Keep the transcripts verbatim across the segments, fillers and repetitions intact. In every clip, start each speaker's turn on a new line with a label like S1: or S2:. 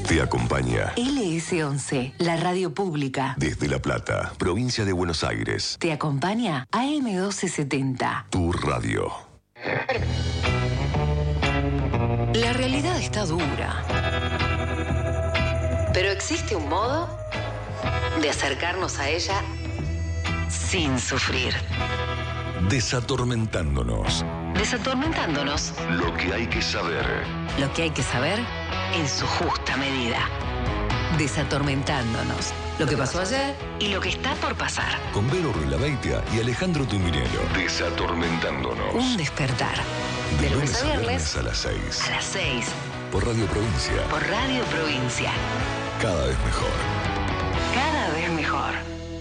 S1: Te acompaña
S2: L S once, la radio pública.
S1: desde La Plata, provincia de Buenos Aires.
S2: Te acompaña A M doce setenta.
S1: Tu radio.
S2: La realidad está dura. Pero existe un modo de acercarnos a ella sin sufrir.
S1: Desatormentándonos.
S2: Desatormentándonos.
S1: Lo que hay que saber.
S2: Lo que hay que saber en su justa medida. Desatormentándonos. Lo que pasó ayer y lo que está por pasar.
S1: Con Vero Ruelabeitia y Alejandro Tuminelo. Desatormentándonos.
S2: Un despertar. De lunes a viernes
S1: a las seis.
S2: a las seis.
S1: Por Radio Provincia.
S2: Por Radio Provincia.
S1: Cada vez mejor.
S2: Cada vez mejor.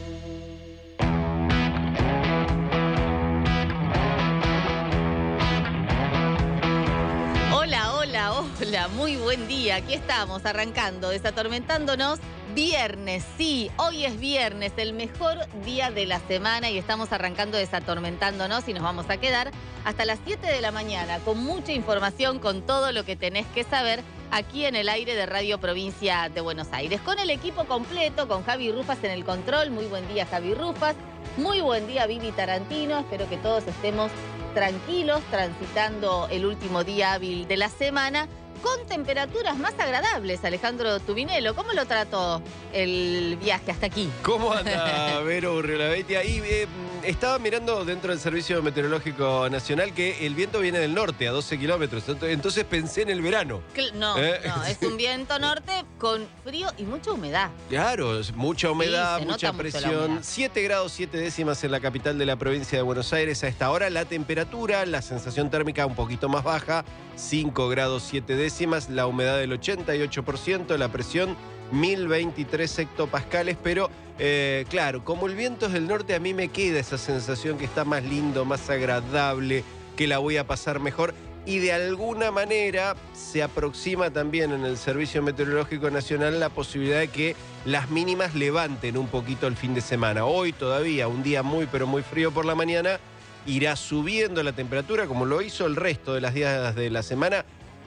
S3: Hola, hola, hola, muy buen día. Aquí estamos arrancando, desatormentándonos. Viernes, sí, hoy es viernes, el mejor día de la semana y estamos arrancando desatormentándonos y nos vamos a quedar hasta las siete de la mañana con mucha información, con todo lo que tenés que saber aquí en el aire de Radio Provincia de Buenos Aires. Con el equipo completo, con Javi Rufas en el control. Muy buen día, Javi Rufas. Muy buen día, Vivi Tarantino. Espero que todos estemos tranquilos, transitando el último día hábil de la semana, con temperaturas más agradables. Alejandro Tuminelo, ¿cómo lo trató el viaje hasta aquí?
S4: ¿Cómo anda, Vero Ruelabeitia? Y eh, estaba mirando dentro del Servicio Meteorológico Nacional que el viento viene del norte a doce kilómetros. Entonces pensé en el verano.
S3: No,
S4: ¿Eh?
S3: no, es un viento norte con frío y mucha humedad.
S4: Claro, es mucha humedad,
S3: Sí, se
S4: mucha
S3: nota mucho la
S4: presión.
S3: humedad.
S4: siete grados siete décimas en la capital de la provincia de Buenos Aires a esta hora. La temperatura, la sensación térmica un poquito más baja, cinco grados siete décimas. La humedad del ochenta y ocho por ciento, la presión mil veintitrés hectopascales. Pero eh, claro, como el viento es del norte, a mí me queda esa sensación que está más lindo, más agradable, que la voy a pasar mejor. Y de alguna manera se aproxima también en el Servicio Meteorológico Nacional la posibilidad de que las mínimas levanten un poquito el fin de semana. Hoy todavía un día muy pero muy frío por la mañana, irá subiendo la temperatura como lo hizo el resto de las días de la semana.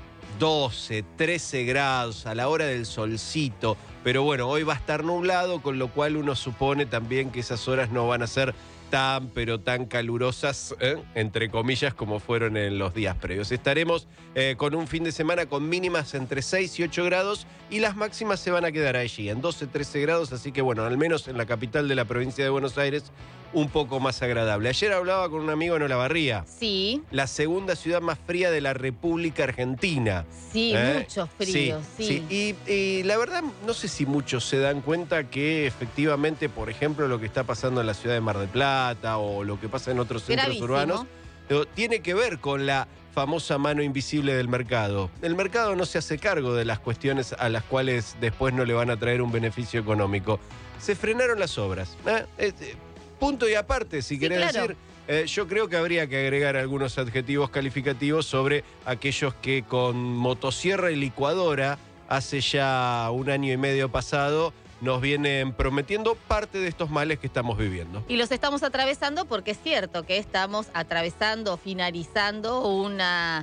S4: doce, trece grados a la hora del solcito. Pero bueno, hoy va a estar nublado, con lo cual uno supone también que esas horas no van a ser tan, pero tan calurosas, ¿eh? entre comillas, como fueron en los días previos. Estaremos eh, con un fin de semana con mínimas entre seis y ocho grados y las máximas se van a quedar allí, en doce, trece grados, así que bueno, al menos en la capital de la provincia de Buenos Aires, un poco más agradable. Ayer hablaba con un amigo en Olavarría.
S3: Sí.
S4: La segunda ciudad más fría de la República Argentina.
S3: Sí,
S4: ¿Eh?
S3: mucho frío, sí.
S4: sí. Y, y la verdad, no sé si muchos se dan cuenta que efectivamente, por ejemplo, lo que está pasando en la ciudad de Mar del Plata o lo que pasa en otros centros
S3: Gravísimo.
S4: urbanos, eh, tiene que ver con la famosa mano invisible del mercado. El mercado no se hace cargo de las cuestiones a las cuales después no le van a traer un beneficio económico. Se frenaron las obras. ¿eh? Eh, punto y aparte, si
S3: Sí,
S4: querés
S3: claro.
S4: decir... Eh, yo creo que habría que agregar algunos adjetivos calificativos sobre aquellos que con motosierra y licuadora hace ya un año y medio pasado nos vienen prometiendo parte de estos males que estamos viviendo.
S3: Y los estamos atravesando porque es cierto que estamos atravesando, finalizando una,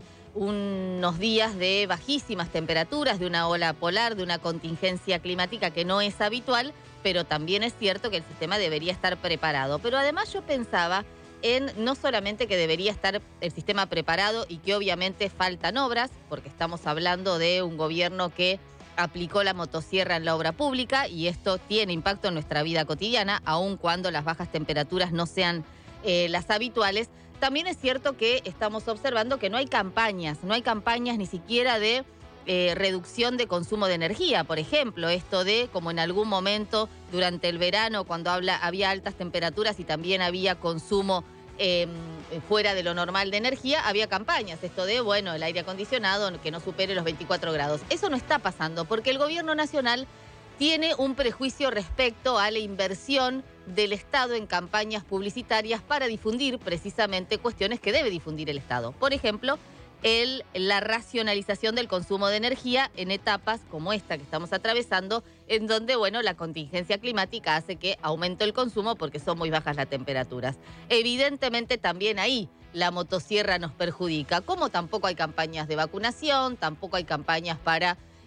S3: unos días de bajísimas temperaturas, de una ola polar, de una contingencia climática que no es habitual, pero también es cierto que el sistema debería estar preparado. Pero además yo pensaba en no solamente que debería estar el sistema preparado y que obviamente faltan obras, porque estamos hablando de un gobierno que aplicó la motosierra en la obra pública y esto tiene impacto en nuestra vida cotidiana, aun cuando las bajas temperaturas no sean eh, las habituales. También es cierto que estamos observando que no hay campañas, no hay campañas ni siquiera de eh, reducción de consumo de energía. Por ejemplo, esto de, como en algún momento durante el verano, cuando habla, había altas temperaturas y también había consumo eh, fuera de lo normal de energía, había campañas. Esto de, bueno, el aire acondicionado que no supere los veinticuatro grados. Eso no está pasando porque el gobierno nacional tiene un prejuicio respecto a la inversión del Estado en campañas publicitarias para difundir precisamente cuestiones que debe difundir el Estado. Por ejemplo, el, la racionalización del consumo de energía en etapas como esta que estamos atravesando, en donde, bueno, la contingencia climática hace que aumente el consumo porque son muy bajas las temperaturas. Evidentemente también ahí la motosierra nos perjudica, como tampoco hay campañas de vacunación, tampoco hay campañas para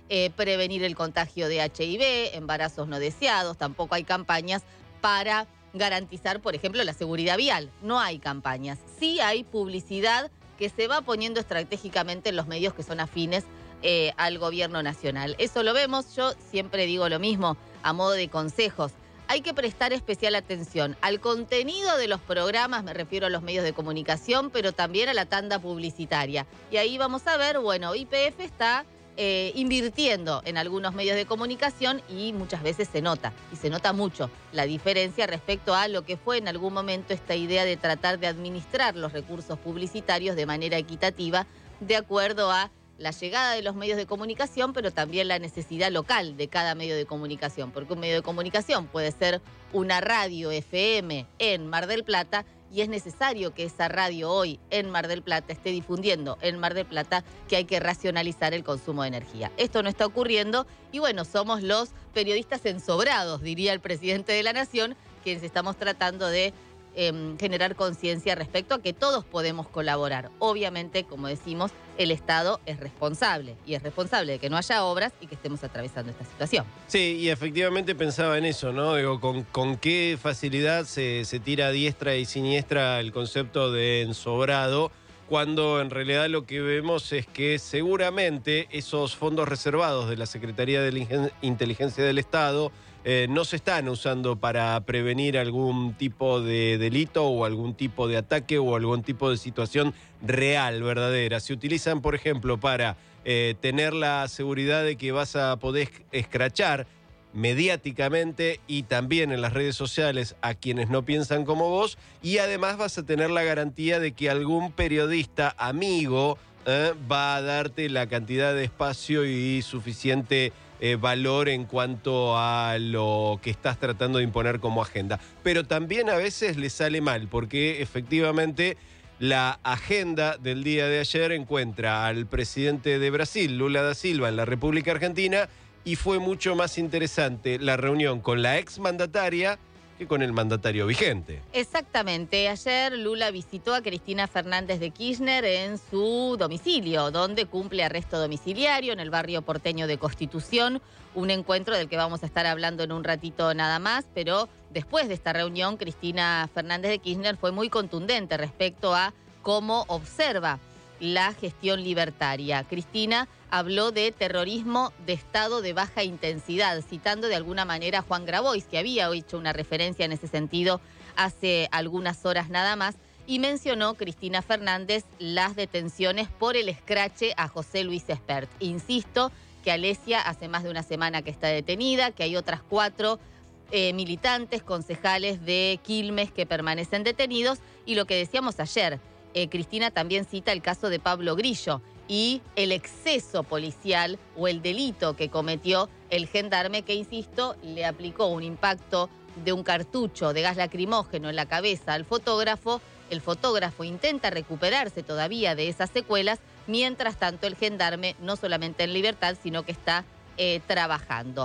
S3: eh, prevenir el contagio de H I V, embarazos no deseados, tampoco hay campañas para garantizar, por ejemplo, la seguridad vial. No hay campañas. Sí hay publicidad que se va poniendo estratégicamente en los medios que son afines eh, al gobierno nacional. Eso lo vemos, yo siempre digo lo mismo, a modo de consejos. Hay que prestar especial atención al contenido de los programas, me refiero a los medios de comunicación, pero también a la tanda publicitaria. Y ahí vamos a ver, bueno, Y P F está eh, invirtiendo en algunos medios de comunicación y muchas veces se nota, y se nota mucho la diferencia respecto a lo que fue en algún momento esta idea de tratar de administrar los recursos publicitarios de manera equitativa, de acuerdo a la llegada de los medios de comunicación, pero también la necesidad local de cada medio de comunicación, porque un medio de comunicación puede ser una radio F M en Mar del Plata y es necesario que esa radio hoy en Mar del Plata esté difundiendo en Mar del Plata que hay que racionalizar el consumo de energía. Esto no está ocurriendo y bueno, somos los periodistas ensobrados, diría el presidente de la Nación, quienes estamos tratando de Eh, generar conciencia respecto a que todos podemos colaborar. Obviamente, como decimos, el Estado es responsable y es responsable de que no haya obras y que estemos atravesando esta situación.
S4: Sí, y efectivamente pensaba en eso, ¿no? Digo, con, con qué facilidad se, se tira a diestra y siniestra el concepto de ensobrado, cuando en realidad lo que vemos es que seguramente esos fondos reservados de la Secretaría de la Inteligencia del Estado Eh, no se están usando para prevenir algún tipo de delito o algún tipo de ataque o algún tipo de situación real, verdadera. Se utilizan, por ejemplo, para eh, tener la seguridad de que vas a poder escrachar mediáticamente y también en las redes sociales a quienes no piensan como vos, y además vas a tener la garantía de que algún periodista amigo eh, va a darte la cantidad de espacio y suficiente Eh, valor en cuanto a lo que estás tratando de imponer como agenda. Pero también a veces le sale mal, porque efectivamente la agenda del día de ayer encuentra al presidente de Brasil, Lula da Silva, en la República Argentina, y fue mucho más interesante la reunión con la exmandataria que con el mandatario vigente.
S3: Exactamente. Ayer Lula visitó a Cristina Fernández de Kirchner en su domicilio, donde cumple arresto domiciliario en el barrio porteño de Constitución, un encuentro del que vamos a estar hablando en un ratito nada más, pero después de esta reunión, Cristina Fernández de Kirchner fue muy contundente respecto a cómo observa la gestión libertaria. Cristina habló de terrorismo de estado de baja intensidad, citando de alguna manera a Juan Grabois, que había hecho una referencia en ese sentido hace algunas horas nada más, y mencionó Cristina Fernández las detenciones por el escrache a José Luis Espert. Insisto que Alesia hace más de una semana que está detenida, que hay otras cuatro eh, militantes, concejales de Quilmes que permanecen detenidos, y lo que decíamos ayer, Eh, Cristina también cita el caso de Pablo Grillo y el exceso policial o el delito que cometió el gendarme que, insisto, le aplicó un impacto de un cartucho de gas lacrimógeno en la cabeza al fotógrafo. El fotógrafo intenta recuperarse todavía de esas secuelas, mientras tanto el gendarme no solamente en libertad, sino que está eh, trabajando.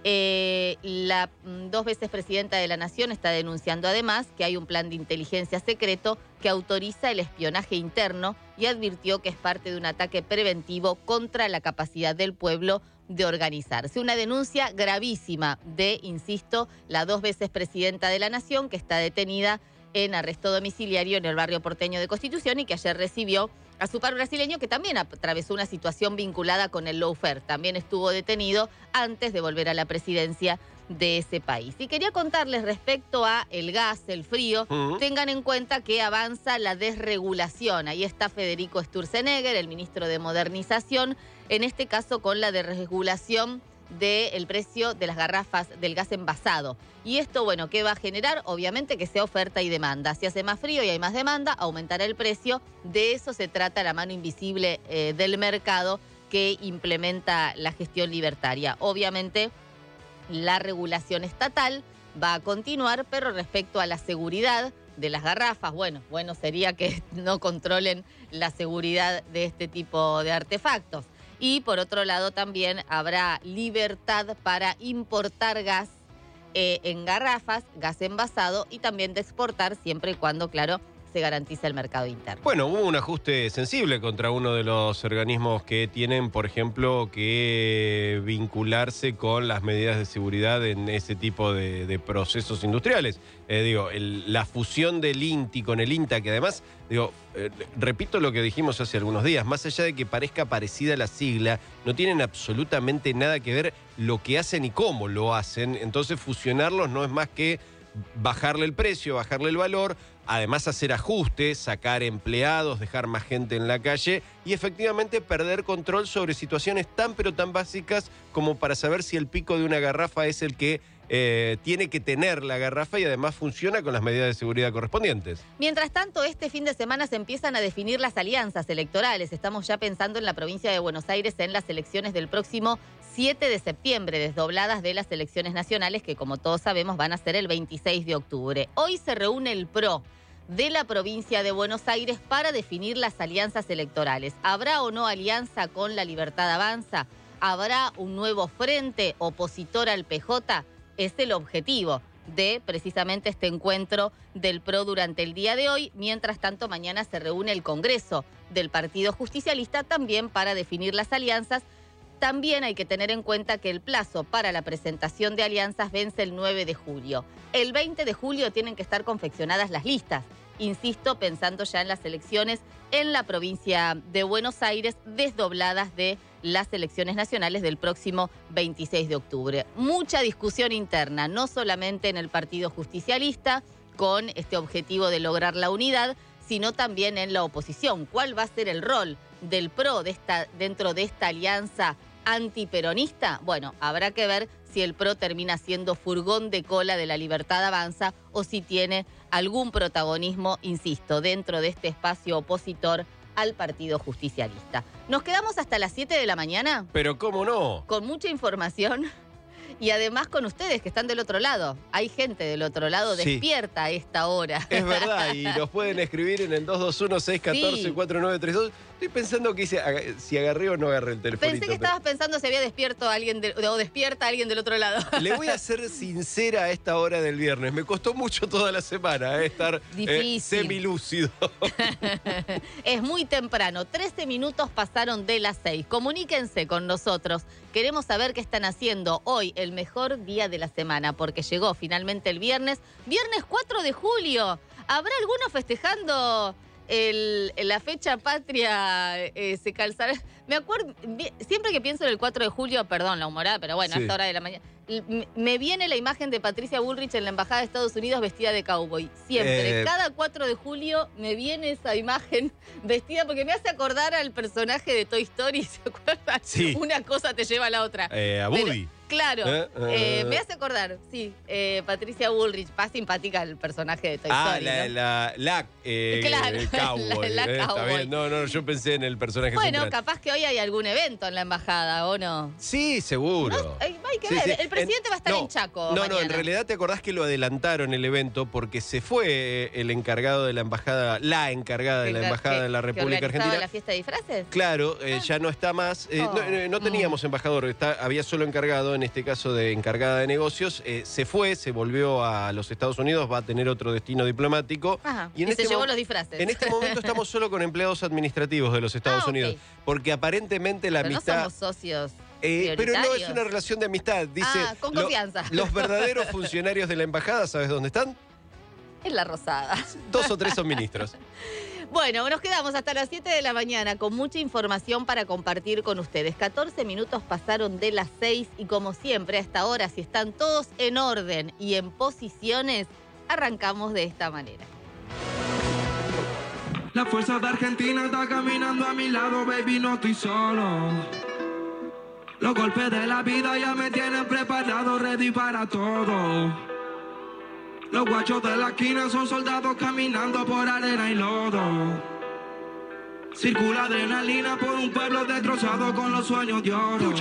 S3: Eh, la mm, dos veces presidenta de la Nación está denunciando además que hay un plan de inteligencia secreto que autoriza el espionaje interno y advirtió que es parte de un ataque preventivo contra la capacidad del pueblo de organizarse. Una denuncia gravísima de, insisto, la dos veces presidenta de la Nación, que está detenida en arresto domiciliario en el barrio porteño de Constitución y que ayer recibió a su par brasileño, que también atravesó una situación vinculada con el lawfare. También estuvo detenido antes de volver a la presidencia de ese país. Y quería contarles respecto a el gas, el frío, uh-huh. Tengan en cuenta que avanza la desregulación. Ahí está Federico Sturzenegger, el ministro de Modernización, en este caso con la desregulación del precio de las garrafas del gas envasado. Y esto, bueno, ¿qué va a generar? Obviamente que sea oferta y demanda. Si hace más frío y hay más demanda, aumentará el precio. De eso se trata la mano invisible eh, del mercado que implementa la gestión libertaria. Obviamente, la regulación estatal va a continuar, pero respecto a la seguridad de las garrafas, bueno, bueno sería que no controlen la seguridad de este tipo de artefactos. Y por otro lado también habrá libertad para importar gas eh, en garrafas, gas envasado y también de exportar siempre y cuando, claro, se garantiza el mercado interno.
S4: Bueno, hubo un ajuste sensible contra uno de los organismos que tienen, por ejemplo, que vincularse con las medidas de seguridad en ese tipo de, de procesos industriales. Eh, digo, el, la fusión del INTI con el INTA, que además, digo, eh, repito lo que dijimos hace algunos días, más allá de que parezca parecida la sigla, no tienen absolutamente nada que ver lo que hacen y cómo lo hacen. Entonces, fusionarlos no es más que bajarle el precio, bajarle el valor, además hacer ajustes, sacar empleados, dejar más gente en la calle y efectivamente perder control sobre situaciones tan pero tan básicas como para saber si el pico de una garrafa es el que eh, tiene que tener la garrafa y además funciona con las medidas de seguridad correspondientes.
S3: Mientras tanto, este fin de semana se empiezan a definir las alianzas electorales. Estamos ya pensando en la provincia de Buenos Aires en las elecciones del próximo siete de septiembre, desdobladas de las elecciones nacionales que, como todos sabemos, van a ser el veintiséis de octubre. Hoy se reúne el P R O de la provincia de Buenos Aires para definir las alianzas electorales. ¿Habrá o no alianza con La Libertad Avanza? ¿Habrá un nuevo frente opositor al P J? Es el objetivo de precisamente este encuentro del P R O durante el día de hoy. Mientras tanto, mañana se reúne el Congreso del Partido Justicialista también para definir las alianzas. También hay que tener en cuenta que el plazo para la presentación de alianzas vence el nueve de julio. El veinte de julio tienen que estar confeccionadas las listas. Insisto, pensando ya en las elecciones en la provincia de Buenos Aires, desdobladas de las elecciones nacionales del próximo veintiséis de octubre. Mucha discusión interna, no solamente en el Partido Justicialista, con este objetivo de lograr la unidad, sino también en la oposición. ¿Cuál va a ser el rol del P R O de esta, dentro de esta alianza antiperonista? Bueno, habrá que ver si el P R O termina siendo furgón de cola de La Libertad Avanza o si tiene algún protagonismo, insisto, dentro de este espacio opositor al Partido Justicialista. Nos quedamos hasta las siete de la mañana.
S4: Pero cómo no.
S3: Con mucha información y además con ustedes que están del otro lado. Hay gente del otro lado
S4: Sí.
S3: despierta a esta hora.
S4: Es verdad, y nos pueden escribir en el dos dos uno, seis uno cuatro,
S3: Sí.
S4: cuatro nueve tres dos. Estoy pensando que hice, aga- si agarré o no agarré el teléfono.
S3: Pensé que estabas pensando si había despierto a alguien de- o despierta a alguien del otro lado.
S4: Le voy a ser sincera a esta hora del viernes. Me costó mucho toda la semana eh, estar eh,
S3: Difícil.
S4: semilúcido.
S3: Es muy temprano, trece minutos pasaron de las seis. Comuníquense con nosotros. Queremos saber qué están haciendo hoy, el mejor día de la semana, porque llegó finalmente el viernes. Viernes cuatro de julio. ¿Habrá alguno festejando el, la fecha patria? Eh, se calzará. Me acuerdo, vi- siempre que pienso en el cuatro de julio, perdón la humorada, pero bueno,
S4: Sí.
S3: a esta hora de la mañana, m- me viene la imagen de Patricia Bullrich en la Embajada de Estados Unidos vestida de cowboy. Siempre,
S4: Eh,
S3: cada cuatro de julio me viene esa imagen vestida, porque me hace acordar al personaje de Toy Story, ¿se acuerdan?
S4: Sí.
S3: Una cosa te lleva a la otra.
S4: Eh, a
S3: Pero-
S4: Woody.
S3: Claro,
S4: Eh,
S3: eh,
S4: eh.
S3: me hace acordar, sí, eh, Patricia Bullrich, más simpática el personaje de Toy
S4: Ah,
S3: Story,
S4: la,
S3: ¿no?
S4: la, la eh,
S3: Claro,
S4: el cowboy.
S3: la- la
S4: eh, está
S3: cowboy.
S4: bien. No, no, yo pensé en el personaje
S3: Bueno,
S4: central.
S3: capaz que hoy hay algún evento en la embajada, ¿o no?
S4: Sí, seguro.
S3: No, hay, hay que
S4: Sí,
S3: ver,
S4: sí.
S3: el presidente
S4: En-
S3: va a estar
S4: no,
S3: en Chaco
S4: No, no,
S3: mañana.
S4: en realidad te acordás que lo adelantaron el evento porque se fue eh, el encargado de la embajada, la encargada de la
S3: Que-
S4: embajada
S3: que-
S4: de la
S3: que
S4: República
S3: organizaba
S4: Argentina.
S3: la fiesta de disfraces?
S4: Claro, eh,
S3: Ah.
S4: ya no está más. eh,
S3: Oh,
S4: no, eh, no teníamos embajador, está- había solo encargado, en este caso de encargada de negocios. eh, se fue, se volvió a los Estados Unidos, va a tener otro destino diplomático.
S3: Ajá,
S4: Y
S3: y,
S4: en
S3: se
S4: este
S3: llevó
S4: mo-
S3: los disfraces.
S4: En este momento estamos solo con empleados administrativos de los Estados
S3: Ah, ok.
S4: Unidos, porque aparentemente la
S3: Pero no
S4: amistad...
S3: somos socios
S4: Eh, pero no es
S3: prioritarios.
S4: una relación de amistad, dice.
S3: Ah, con
S4: lo-
S3: confianza.
S4: los verdaderos funcionarios de la embajada, ¿sabes dónde están?
S3: En la Rosada.
S4: Dos o tres son ministros.
S3: Bueno, nos quedamos hasta las siete de la mañana con mucha información para compartir con ustedes. catorce minutos pasaron de las seis y como siempre a esta hora, si están todos en orden y en posiciones, arrancamos de esta manera.
S5: La fuerza de Argentina está caminando a mi lado, baby, no estoy solo. Los golpes de la vida ya me tienen preparado, ready para todo. Los guachos de la esquina son soldados caminando por arena y lodo. Circula adrenalina por un pueblo destrozado con los sueños de oro.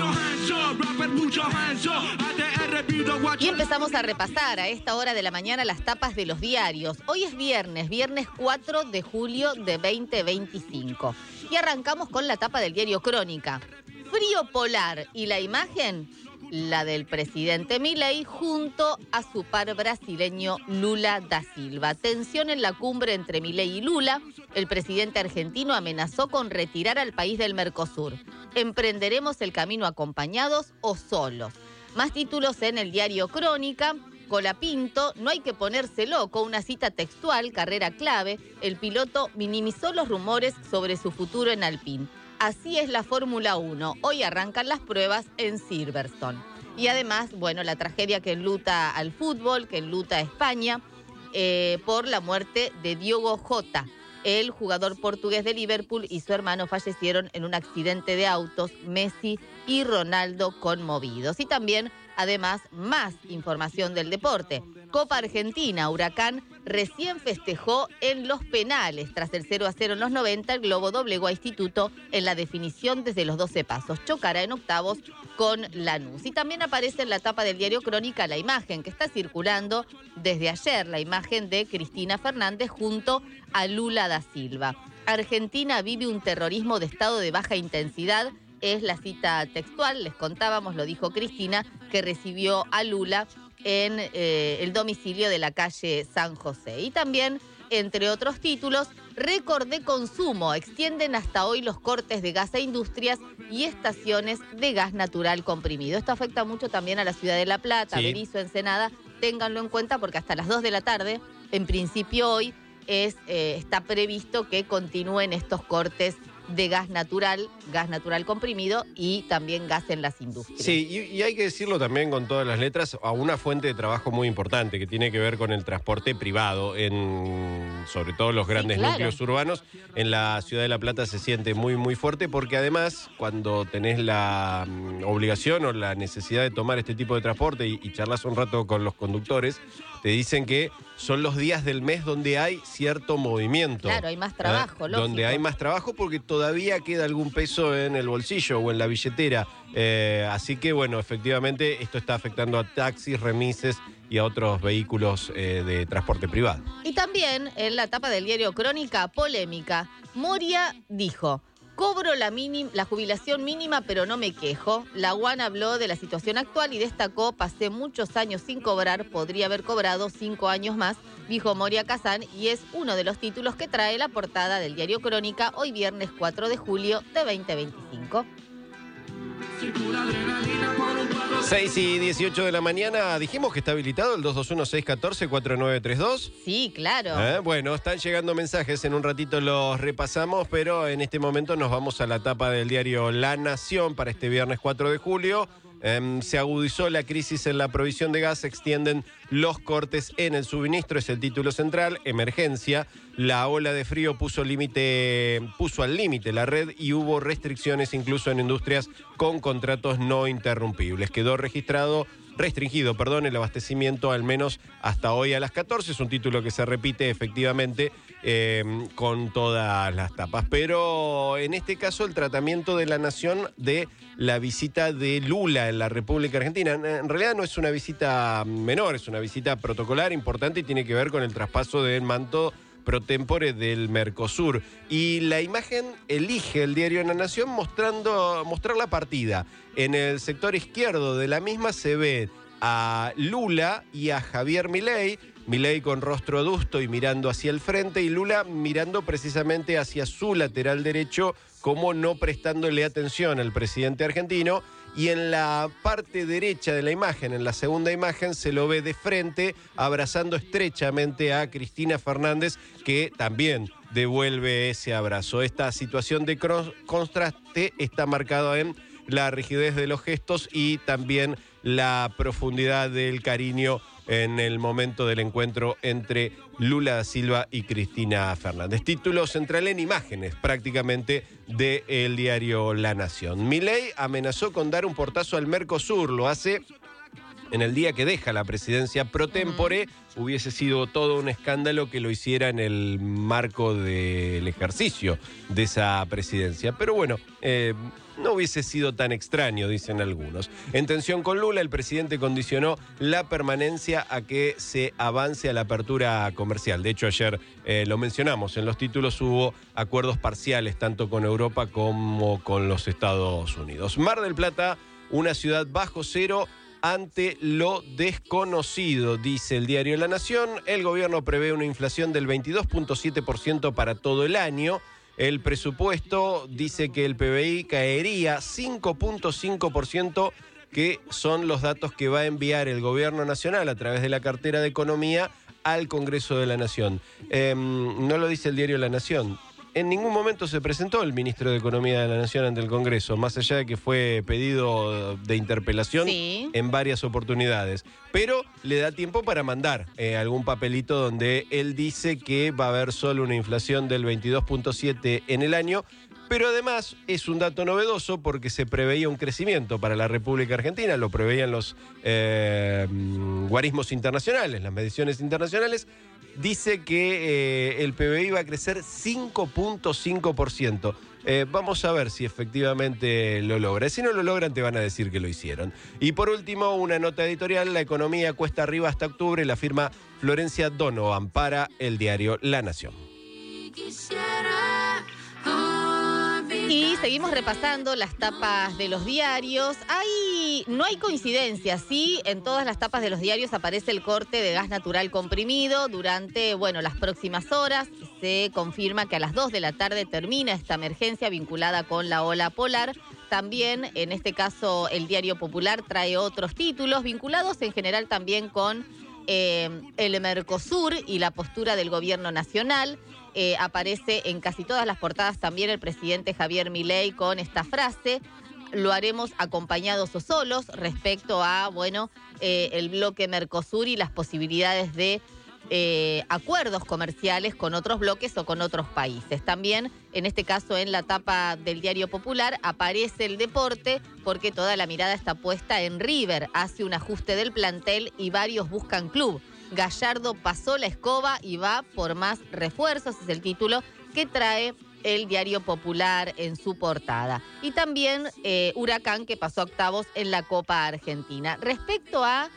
S3: Y empezamos a repasar a esta hora de la mañana las tapas de los diarios. Hoy es viernes, viernes cuatro de julio de veinte veinticinco. Y arrancamos con la tapa del diario Crónica. Frío polar y la imagen, la del presidente Milei junto a su par brasileño Lula da Silva. Tensión en la cumbre entre Milei y Lula. El presidente argentino amenazó con retirar al país del Mercosur. ¿Emprenderemos el camino acompañados o solos? Más títulos en el diario Crónica. Colapinto, no hay que ponerse loco, una cita textual, carrera clave. El piloto minimizó los rumores sobre su futuro en Alpine. Así es la Fórmula uno. Hoy arrancan las pruebas en Silverstone. Y además, bueno, la tragedia que enluta al fútbol, que enluta a España, eh, por la muerte de Diogo Jota. El jugador portugués de Liverpool y su hermano fallecieron en un accidente de autos. Messi y Ronaldo conmovidos. Y también, además, más información del deporte. Copa Argentina, Huracán recién festejó en los penales. Tras el cero a cero en los noventa, el Globo doblegó a Instituto en la definición desde los doce pasos. Chocará en octavos con Lanús. Y también aparece en la tapa del diario Crónica la imagen que está circulando desde ayer, la imagen de Cristina Fernández junto a Lula da Silva. Argentina vive un terrorismo de estado de baja intensidad. Es la cita textual, les contábamos, lo dijo Cristina, que recibió a Lula en eh, el domicilio de la calle San José. Y también, entre otros títulos, récord de consumo. Extienden hasta hoy los cortes de gas a industrias y estaciones de gas natural comprimido. Esto afecta mucho también a la ciudad de La Plata,
S4: sí.
S3: Berisso, Ensenada. Ténganlo en cuenta porque hasta las dos de la tarde, en principio hoy, es eh, está previsto que continúen estos cortes de gas natural, gas natural comprimido y también gas en las industrias.
S4: Sí, y, y hay que decirlo también con todas las letras, a una fuente de trabajo muy importante que tiene que ver con el transporte privado, en sobre todo los grandes
S3: sí, claro.
S4: núcleos urbanos. En la ciudad de La Plata se siente muy, muy fuerte porque además cuando tenés la mm, obligación o la necesidad de tomar este tipo de transporte y, y charlas un rato con los conductores, te dicen que son los días del mes donde hay cierto movimiento.
S3: Claro, hay más trabajo,
S4: ¿eh?
S3: lógico.
S4: Donde hay más trabajo porque todavía queda algún peso en el bolsillo o en la billetera. Eh, así que, bueno, efectivamente esto está afectando a taxis, remises y a otros vehículos eh, de transporte privado.
S3: Y también en la tapa del diario Crónica, polémica. Moria dijo: cobro la, minim, la jubilación mínima, pero no me quejo. La U A N habló de la situación actual y destacó: pasé muchos años sin cobrar, podría haber cobrado cinco años más, dijo Moria Kazán, y es uno de los títulos que trae la portada del diario Crónica hoy viernes cuatro de julio de veinte veinticinco.
S4: seis y dieciocho de la mañana, dijimos que está habilitado el dos dos uno, seis uno cuatro, cuatro nueve tres dos.
S3: Sí, claro.
S4: ¿Eh? Bueno, están llegando mensajes, en un ratito los repasamos, pero en este momento nos vamos a la tapa del diario La Nación para este viernes cuatro de julio. Eh, se agudizó la crisis en la provisión de gas, se extienden los cortes en el suministro, es el título central, emergencia. La ola de frío puso, límite, puso al límite la red y hubo restricciones incluso en industrias con contratos no interrumpibles. Quedó registrado restringido, perdón, el abastecimiento al menos hasta hoy a las catorce. Es un título que se repite efectivamente eh, con todas las tapas. Pero en este caso el tratamiento de La Nación de la visita de Lula en la República Argentina. En realidad no es una visita menor, es una visita protocolar importante y tiene que ver con el traspaso del manto pro tempore del Mercosur. Y la imagen elige el diario La Nación mostrando, mostrar la partida. En el sector izquierdo de la misma se ve a Lula y a Javier Milei. Milei con rostro adusto y mirando hacia el frente, y Lula mirando precisamente hacia su lateral derecho, como no prestándole atención al presidente argentino. Y en la parte derecha de la imagen, en la segunda imagen, se lo ve de frente abrazando estrechamente a Cristina Fernández, que también devuelve ese abrazo. Esta situación de contraste está marcada en la rigidez de los gestos y también la profundidad del cariño en el momento del encuentro entre Lula da Silva y Cristina Fernández. Título central en imágenes prácticamente del diario La Nación. Milei amenazó con dar un portazo al Mercosur, lo hace en el día que deja la presidencia pro tempore, uh-huh. hubiese sido todo un escándalo que lo hiciera en el marco del ejercicio de esa presidencia. Pero bueno, eh, no hubiese sido tan extraño, dicen algunos. En tensión con Lula, el presidente condicionó la permanencia a que se avance a la apertura comercial. De hecho, ayer eh, lo mencionamos, en los títulos hubo acuerdos parciales tanto con Europa como con los Estados Unidos. Mar del Plata, una ciudad bajo cero ante lo desconocido, dice el diario La Nación. El gobierno prevé una inflación del veintidós punto siete por ciento para todo el año. El presupuesto dice que el P B I caería cinco punto cinco por ciento, que son los datos que va a enviar el gobierno nacional a través de la cartera de Economía al Congreso de la Nación. Eh, no lo dice el diario La Nación. En ningún momento se presentó el ministro de Economía de la Nación ante el Congreso, más allá de que fue pedido de interpelación sí. en varias oportunidades. Pero le da tiempo para mandar eh, algún papelito donde él dice que va a haber solo una inflación del veintidós punto siete en el año, pero además es un dato novedoso porque se preveía un crecimiento para la República Argentina, lo preveían los eh, guarismos internacionales, las mediciones internacionales. Dice que eh, el P B I va a crecer cinco punto cinco por ciento. Eh, vamos a ver si efectivamente lo logra. Si no lo logran, te van a decir que lo hicieron. Y por último, una nota editorial: la economía cuesta arriba hasta octubre, la firma Florencia Donovan para el diario La Nación.
S3: Y seguimos repasando las tapas de los diarios. Hay, no hay coincidencia, sí, en todas las tapas de los diarios aparece el corte de gas natural comprimido durante, bueno, las próximas horas. Se confirma que a las dos de la tarde termina esta emergencia vinculada con la ola polar. También, en este caso, el Diario Popular trae otros títulos vinculados en general también con eh, el Mercosur y la postura del gobierno nacional. Eh, aparece en casi todas las portadas también el presidente Javier Milei con esta frase: lo haremos acompañados o solos, respecto a, bueno, eh, el bloque Mercosur y las posibilidades de eh, acuerdos comerciales con otros bloques o con otros países. También, en este caso, en la tapa del Diario Popular aparece el deporte, porque toda la mirada está puesta en River. Hace un ajuste del plantel y varios buscan club. Gallardo pasó la escoba y va por más refuerzos, es el título que trae el Diario Popular en su portada. Y también eh, Huracán, que pasó a octavos en la Copa Argentina. Respecto a,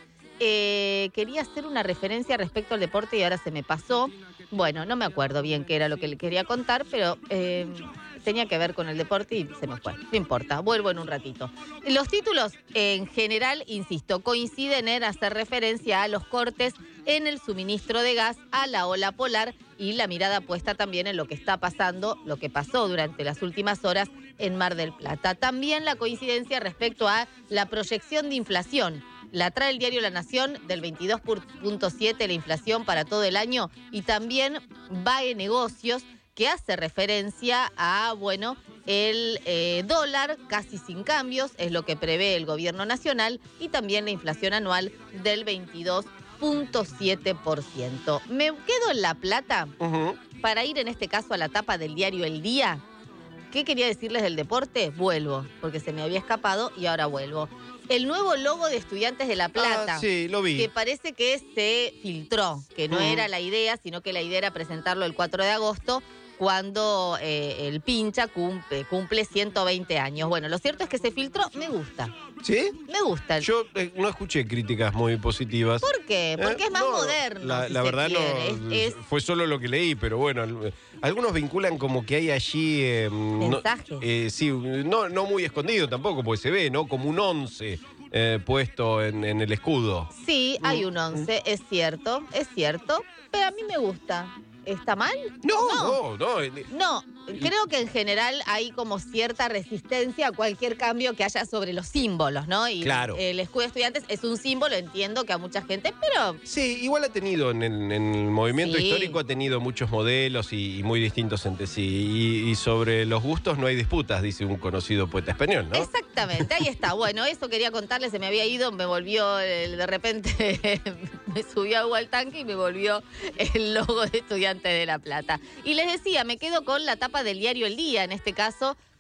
S3: eh, quería hacer una referencia respecto al deporte y ahora se me pasó. Bueno, no me acuerdo bien qué era lo que le quería contar, pero eh, tenía que ver con el deporte y se me fue. No importa, vuelvo en un ratito. Los títulos, en general, insisto, coinciden en hacer referencia a los cortes en el suministro de gas, a la ola polar y la mirada puesta también en lo que está pasando, lo que pasó durante las últimas horas en Mar del Plata. También la coincidencia respecto a la proyección de inflación. La trae el diario La Nación del veintidós punto siete la inflación para todo el año, y también Bae Negocios, que hace referencia a, bueno, el eh, dólar casi sin cambios, es lo que prevé el gobierno nacional, y también la inflación anual del veintidós punto siete por ciento. Me quedo en La Plata uh-huh. para ir en este caso a la tapa del diario El Día. ¿Qué quería decirles del deporte? Vuelvo, porque se me había escapado y ahora vuelvo. El nuevo logo de Estudiantes de La Plata.
S4: Ah, sí, lo vi.
S3: Que parece que se filtró, que no uh-huh. era la idea, sino que la idea era presentarlo el cuatro de agosto, cuando eh, el Pincha cumple, cumple ciento veinte años. Bueno, lo cierto es que se filtró, me gusta.
S4: ¿Sí?
S3: Me gusta.
S4: Yo eh, no escuché críticas muy positivas.
S3: ¿Por qué? Porque eh, es más
S4: no,
S3: moderno.
S4: La,
S3: si
S4: la verdad
S3: quiere.
S4: no,
S3: es, es...
S4: fue solo lo que leí, pero bueno, algunos vinculan como que hay allí... Eh,
S3: mensajes.
S4: No, eh, sí, no, no muy escondido tampoco, porque se ve, ¿no? Como un once eh, puesto en, en el escudo.
S3: Sí, hay un once, es cierto, es cierto, pero a mí me gusta. ¿Está mal?
S4: No, no, no. No,
S3: no, creo que en general hay como cierta resistencia a cualquier cambio que haya sobre los símbolos, ¿no? Y
S4: claro.
S3: El escudo de Estudiantes es un símbolo, entiendo que a mucha gente, pero...
S4: Sí, igual ha tenido, en el, en el movimiento
S3: sí.
S4: histórico ha tenido muchos modelos y, y muy distintos entre sí. Y, y sobre los gustos no hay disputas, dice un conocido poeta español, ¿no?
S3: Exactamente, ahí está. Bueno, eso quería contarles, se me había ido, me volvió, el, de repente me subió agua al tanque y me volvió el logo de Estudiantes de La Plata. Y les decía, me quedo con la tapa del diario El Día, en este caso,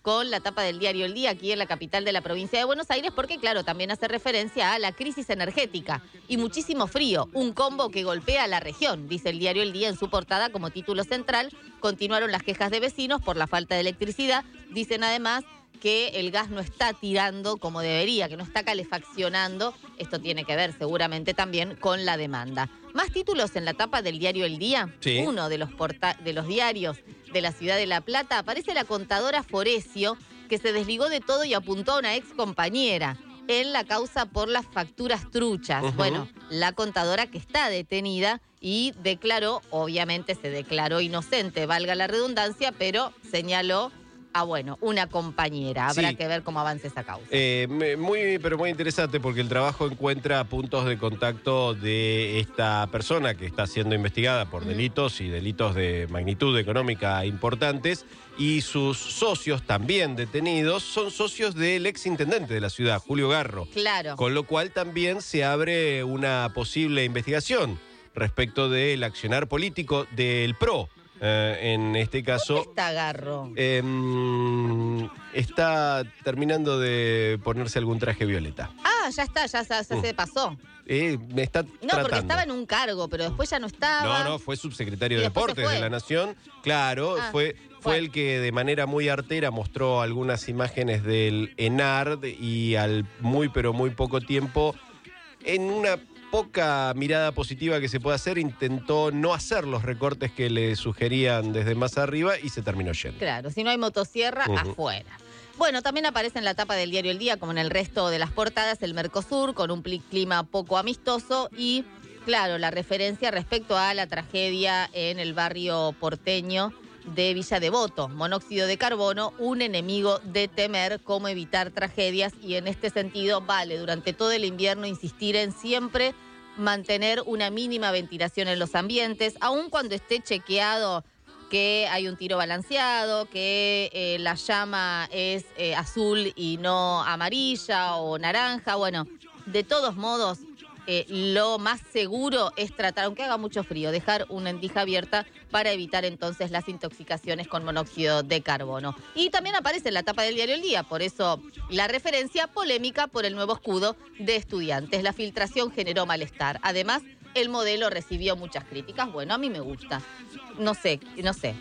S3: con la tapa del diario El Día aquí en la capital de la provincia de Buenos Aires, porque claro, también hace referencia a la crisis energética y muchísimo frío, un combo que golpea a la región, dice el diario El Día en su portada como título central. Continuaron las quejas de vecinos por la falta de electricidad. Dicen además que el gas no está tirando como debería, que no está calefaccionando. Esto tiene que ver seguramente también con la demanda. Más títulos en la tapa del diario El Día.
S4: Sí.
S3: Uno de los, porta de los diarios de la ciudad de La Plata. Aparece la contadora Forecio, que se desligó de todo y apuntó a una ex compañera en la causa por las facturas truchas.
S4: Uh-huh.
S3: Bueno, la contadora que está detenida y declaró, obviamente se declaró inocente, valga la redundancia, pero señaló a, bueno, una compañera. Habrá
S4: Sí.
S3: que ver cómo avanza esa causa.
S4: Eh, me- muy, pero muy interesante porque el trabajo encuentra puntos de contacto de esta persona que está siendo investigada por delitos y delitos de magnitud económica importantes, y sus socios también detenidos son socios del exintendente de la ciudad, Julio Garro.
S3: Claro.
S4: Con lo cual también se abre una posible investigación respecto del accionar político del P R O. Eh, en este caso,
S3: ¿Dónde está Garro?
S4: em, está terminando de ponerse algún traje violeta.
S3: Ah, ya está, ya, ya- ya
S4: Mm.
S3: se pasó.
S4: Eh, me está
S3: No,
S4: tratando.
S3: porque estaba en un cargo, pero después ya no estaba.
S4: No, no, fue subsecretario
S3: Y
S4: de
S3: después se
S4: Deportes
S3: fue.
S4: de la Nación. Claro,
S3: Ah,
S4: fue, fue
S3: bueno.
S4: el que de manera muy artera mostró algunas imágenes del ENARD y al muy pero muy poco tiempo, en una poca mirada positiva que se puede hacer, intentó no hacer los recortes que le sugerían desde más arriba y se terminó yendo.
S3: Claro, si no hay motosierra,
S4: Ujú.
S3: afuera. Bueno, también aparece en la tapa del diario El Día, como en el resto de las portadas, el Mercosur, con un pli- clima poco amistoso y, claro, la referencia respecto a la tragedia en el barrio porteño de Villa Devoto. Monóxido de carbono, un enemigo de temer, cómo evitar tragedias, y en este sentido vale durante todo el invierno insistir en siempre mantener una mínima ventilación en los ambientes, aun cuando esté chequeado que hay un tiro balanceado, que eh, la llama es eh, azul y no amarilla o naranja. Bueno, de todos modos, eh, lo más seguro es tratar, aunque haga mucho frío, dejar una endija abierta para evitar entonces las intoxicaciones con monóxido de carbono. Y también aparece en la tapa del diario El Día, por eso la referencia polémica por el nuevo escudo de estudiantes. La filtración generó malestar. Además, el modelo recibió muchas críticas. Bueno, a mí me gusta. No sé, no sé.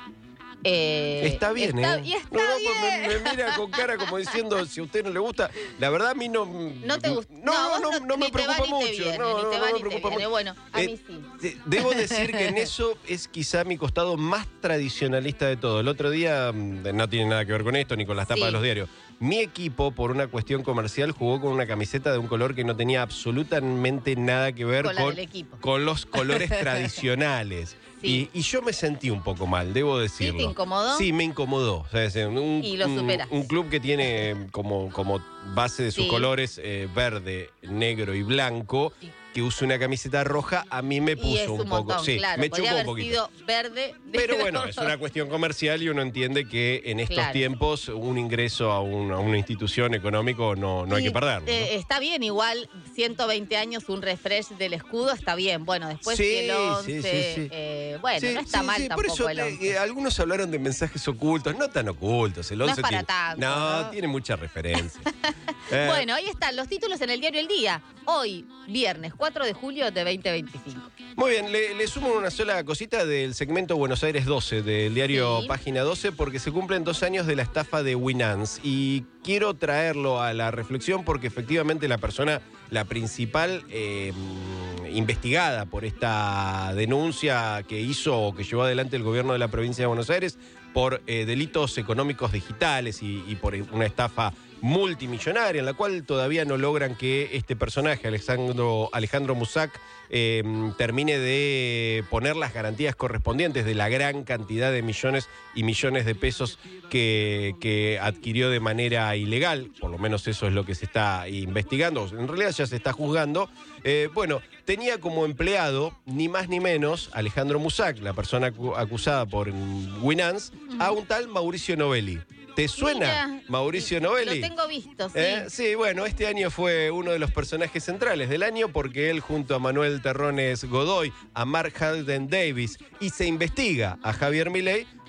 S3: Eh,
S4: Está bien,
S3: está-
S4: ¿eh?
S3: Y está
S4: No, no,
S3: bien.
S4: Me, me mira con cara como diciendo, si a usted no le gusta, la verdad a mí no...
S3: No te gusta.
S4: No, no,
S3: vos
S4: no, no me
S3: ni te va
S4: preocupa
S3: ni te
S4: mucho.
S3: viene,
S4: no,
S3: ni
S4: no,
S3: te
S4: no
S3: va
S4: me
S3: ni te
S4: preocupa
S3: viene.
S4: mucho.
S3: Bueno, a
S4: Eh,
S3: mí sí.
S4: de- Debo decir que en eso es quizá mi costado más tradicionalista de todo. El otro día, mm, no tiene nada que ver con esto ni con las tapas
S3: Sí.
S4: de los diarios. Mi equipo, por una cuestión comercial, jugó con una camiseta de un color que no tenía absolutamente nada que ver
S3: Con la
S4: con,
S3: del equipo.
S4: con los colores tradicionales.
S3: Sí.
S4: Y, y yo me sentí un poco mal, debo decirlo.
S3: te incomodó?
S4: Sí, me incomodó. O sea, es un,
S3: Y lo
S4: un-
S3: superaste.
S4: un club que tiene como, como base de sus
S3: Sí.
S4: colores eh, verde, negro y blanco,
S3: Sí.
S4: que use una camiseta roja, a mí me
S3: Y
S4: puso
S3: es un,
S4: un poco.
S3: montón,
S4: Sí,
S3: claro.
S4: me
S3: Podría
S4: chocó un
S3: haber
S4: poquito.
S3: sido verde. de
S4: Pero bueno,
S3: los
S4: es
S3: dos.
S4: una cuestión comercial y uno entiende que en estos
S3: Claro.
S4: tiempos un ingreso a, un- a una institución económico no, no hay
S3: Y,
S4: que perderlo. ¿no?
S3: eh, está bien, igual ciento veinte años, un refresh del escudo está bien. Bueno, después
S4: Sí,
S3: el once,
S4: sí, sí, sí.
S3: eh, bueno,
S4: Sí,
S3: no está
S4: sí,
S3: mal
S4: sí, por
S3: tampoco
S4: eso
S3: el
S4: eh,
S3: once.
S4: eh, algunos hablaron de mensajes ocultos, no tan ocultos. El
S3: No es
S4: once
S3: para
S4: tiene,
S3: tanto,
S4: no,
S3: ¿no?
S4: tiene mucha referencia. Eh,
S3: Bueno, ahí están los títulos en el diario El Día. Hoy, viernes cuatro de julio de veinte veinticinco.
S4: Muy bien, le, le sumo una sola cosita del segmento Buenos Aires doce del diario
S3: Sí.
S4: Página doce, porque se cumplen dos años de la estafa de Winans y quiero traerlo a la reflexión porque efectivamente la persona, la principal eh, investigada por esta denuncia que hizo o que llevó adelante el gobierno de la provincia de Buenos Aires por eh, delitos económicos digitales y, y por una estafa multimillonaria, en la cual todavía no logran que este personaje, Alejandro, Alejandro Musac, eh, termine de poner las garantías correspondientes de la gran cantidad de millones y millones de pesos que, que adquirió de manera ilegal, por lo menos eso es lo que se está investigando, en realidad ya se está juzgando. Eh, bueno, tenía como empleado, ni más ni menos, Alejandro Musac, la persona acu- acusada por Winans, a un tal Mauricio Novelli. ¿Te suena
S3: Mira,
S4: Mauricio Novelli?
S3: Lo tengo visto, sí.
S4: ¿Eh? Sí, bueno, este año fue uno de los personajes centrales del año porque él junto a Manuel Terrones Godoy, a Mark Halden Davis y se investiga a Javier Milei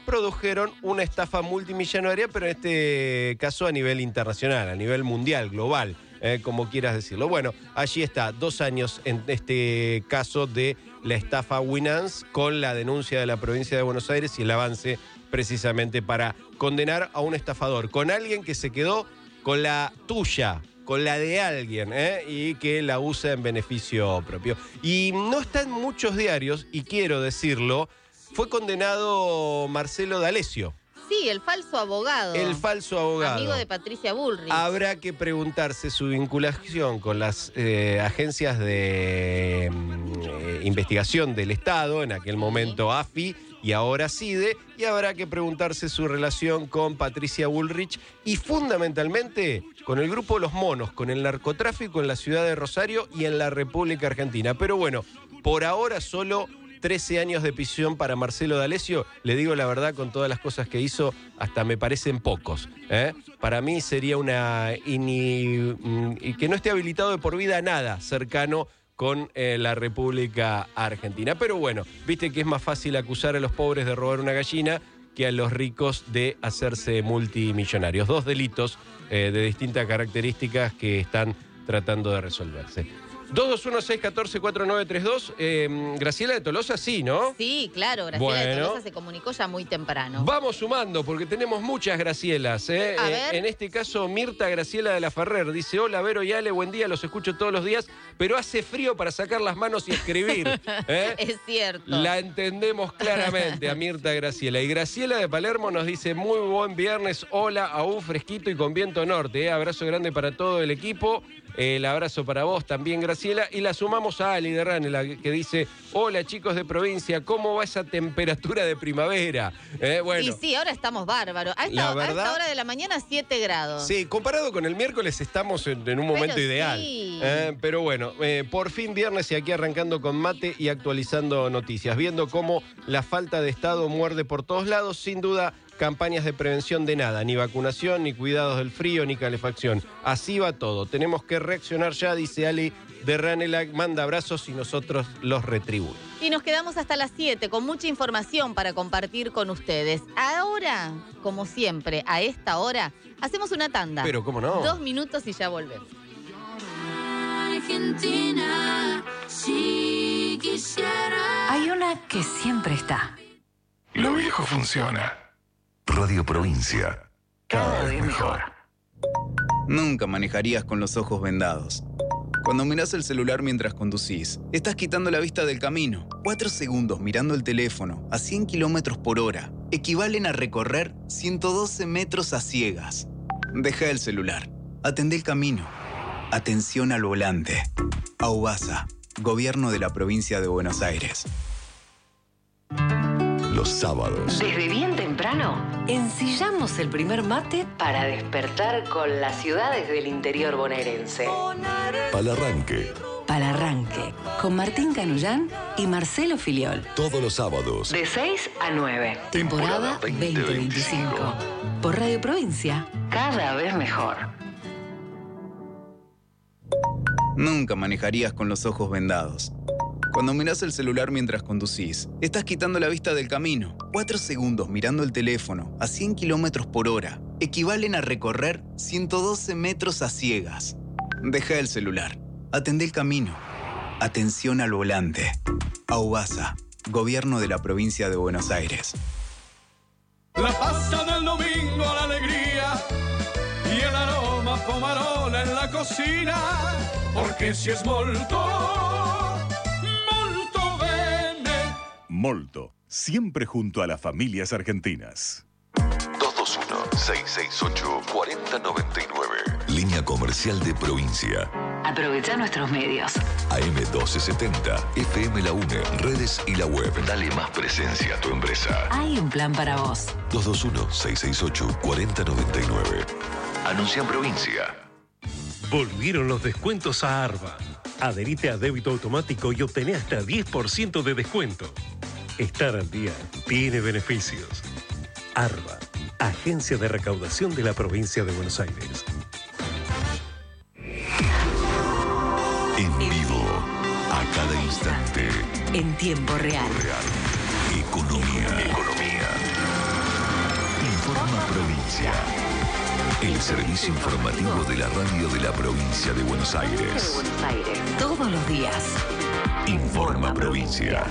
S4: produjeron una estafa multimillonaria, pero en este caso a nivel internacional, a nivel mundial, global, eh, como quieras decirlo. Bueno, allí está, dos años en este caso de la estafa Winans con la denuncia de la provincia de Buenos Aires y el avance precisamente para condenar a un estafador, con alguien que se quedó con la tuya, con la de alguien, ¿eh? Y que la usa en beneficio propio. Y no está en muchos diarios, y quiero decirlo, fue condenado Marcelo D'Alessio.
S3: Sí, el falso abogado.
S4: El falso abogado.
S3: Amigo de Patricia Bullrich.
S4: Habrá que preguntarse su vinculación con las eh, agencias de eh, investigación del Estado, en aquel momento A F I y ahora CIDE, y habrá que preguntarse su relación con Patricia Bullrich y fundamentalmente con el grupo Los Monos, con el narcotráfico en la ciudad de Rosario y en la República Argentina. Pero bueno, por ahora solo trece años de prisión para Marcelo D'Alessio. Le digo la verdad, con todas las cosas que hizo, hasta me parecen pocos. ¿eh? Para mí sería una... Ini, y que no esté habilitado de por vida nada cercano con eh, la República Argentina. Pero bueno, viste que es más fácil acusar a los pobres de robar una gallina que a los ricos de hacerse multimillonarios. Dos delitos eh, de distintas características que están tratando de resolverse. dos dos uno seis uno cuatro cuatro nueve tres dos. Eh, Graciela de Tolosa, sí, ¿no?
S3: Sí, claro, Graciela de
S4: Bueno.
S3: Tolosa se comunicó ya muy temprano.
S4: Vamos sumando, porque tenemos muchas Gracielas. ¿eh?
S3: A
S4: Eh,
S3: ver.
S4: En este caso, Mirta Graciela de la Ferrer dice: hola, Vero y Ale, buen día, los escucho todos los días, pero hace frío para sacar las manos y escribir. ¿eh?
S3: Es cierto.
S4: La entendemos claramente a Mirta Graciela. Y Graciela de Palermo nos dice: muy buen viernes, hola, aún fresquito y con viento norte. ¿eh? Abrazo grande para todo el equipo. El abrazo para vos también, Graciela. Y la sumamos a Ali de Ranela, que dice: hola, chicos de provincia, ¿cómo va esa temperatura de primavera? Eh, bueno,
S3: Y sí, ahora estamos bárbaros. A esta,
S4: La
S3: a esta
S4: verdad-
S3: hora de la mañana, siete grados.
S4: sí, comparado con el miércoles estamos en, en un momento
S3: Pero
S4: ideal.
S3: sí.
S4: Eh, pero bueno, eh, por fin viernes y aquí arrancando con mate y actualizando noticias, viendo cómo la falta de Estado muerde por todos lados. Sin duda, campañas de prevención de nada, ni vacunación, ni cuidados del frío, ni calefacción. Así va todo. Tenemos que reaccionar ya, dice Ali de Ranela, manda abrazos y nosotros los retribuimos.
S3: Y nos quedamos hasta las siete con mucha información para compartir con ustedes. Ahora, como siempre, a esta hora, hacemos una tanda.
S4: Pero, ¿cómo no?
S3: Dos minutos y ya volvemos.
S6: Argentina, si quisiera.
S2: Hay una que siempre está.
S1: Lo viejo funciona. Radio Provincia. Cada vez mejor.
S7: Nunca manejarías con los ojos vendados. Cuando mirás el celular mientras conducís, estás quitando la vista del camino. Cuatro segundos mirando el teléfono a cien kilómetros por hora equivalen a recorrer ciento doce metros a ciegas. Deja el celular. Atendé el camino. Atención al volante. AUBASA, Gobierno de la Provincia de Buenos Aires.
S1: Los sábados.
S2: Desde bien temprano, ensillamos el primer mate para despertar con las ciudades del interior bonaerense.
S1: Pal arranque.
S2: Para arranque, con Martín Canullán y Marcelo Filiol.
S1: Todos los sábados.
S2: De seis a nueve.
S1: Temporada
S2: Temporada veinte veinticinco. Por Radio Provincia. Cada vez mejor.
S7: Nunca manejarías con los ojos vendados. Cuando mirás el celular mientras conducís, estás quitando la vista del camino. Cuatro segundos mirando el teléfono a cien kilómetros por hora equivalen a recorrer ciento doce metros a ciegas. Deja el celular. Atendé el camino. Atención al volante. AUBASA, Gobierno de la Provincia de Buenos Aires.
S5: La pasta del domingo, la alegría y el aroma pomarola en la cocina, porque si es molto, molto bene.
S8: Molto, siempre junto a las familias argentinas.
S1: dos dos uno seis seis ocho cuatro cero nueve nueve. Línea comercial de provincia.
S2: Aprovecha nuestros medios.
S1: A M doce setenta, F M La UNE, redes y la web. Dale más presencia a tu empresa.
S2: Hay un plan para vos.
S1: dos dos uno seis seis ocho cuatro cero nueve nueve. Anuncia en provincia.
S9: Volvieron los descuentos a Arba. Adherite a débito automático y obtené hasta diez por ciento de descuento. Estar al día tiene beneficios. Arba, Agencia de Recaudación de la Provincia de Buenos Aires.
S1: En vivo, a cada instante.
S2: En tiempo real.
S1: Real. Economía. Economía. Informa Provincia. El servicio informativo de la radio de la provincia de Buenos Aires.
S2: Buenos Aires. Todos los días.
S1: Informa Provincia.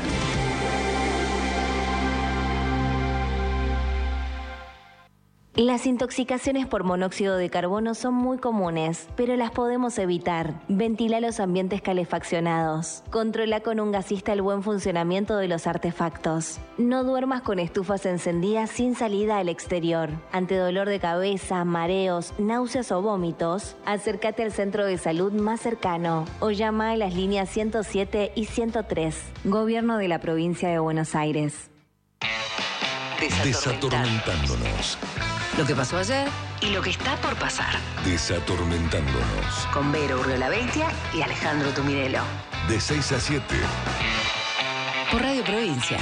S10: Las intoxicaciones por monóxido de carbono son muy comunes, pero las podemos evitar. Ventila los ambientes calefaccionados. Controla con un gasista el buen funcionamiento de los artefactos. No duermas con estufas encendidas sin salida al exterior. Ante dolor de cabeza, mareos, náuseas o vómitos, acércate al centro de salud más cercano o llama a las líneas ciento siete y ciento tres. Gobierno de la Provincia de Buenos Aires.
S1: Desatormentándonos.
S2: Lo que pasó ayer y lo que está por pasar.
S1: Desatormentándonos.
S2: Con Vero Urriola Beitia y Alejandro Tumirelo.
S1: De seis a siete.
S2: Por Radio Provincia.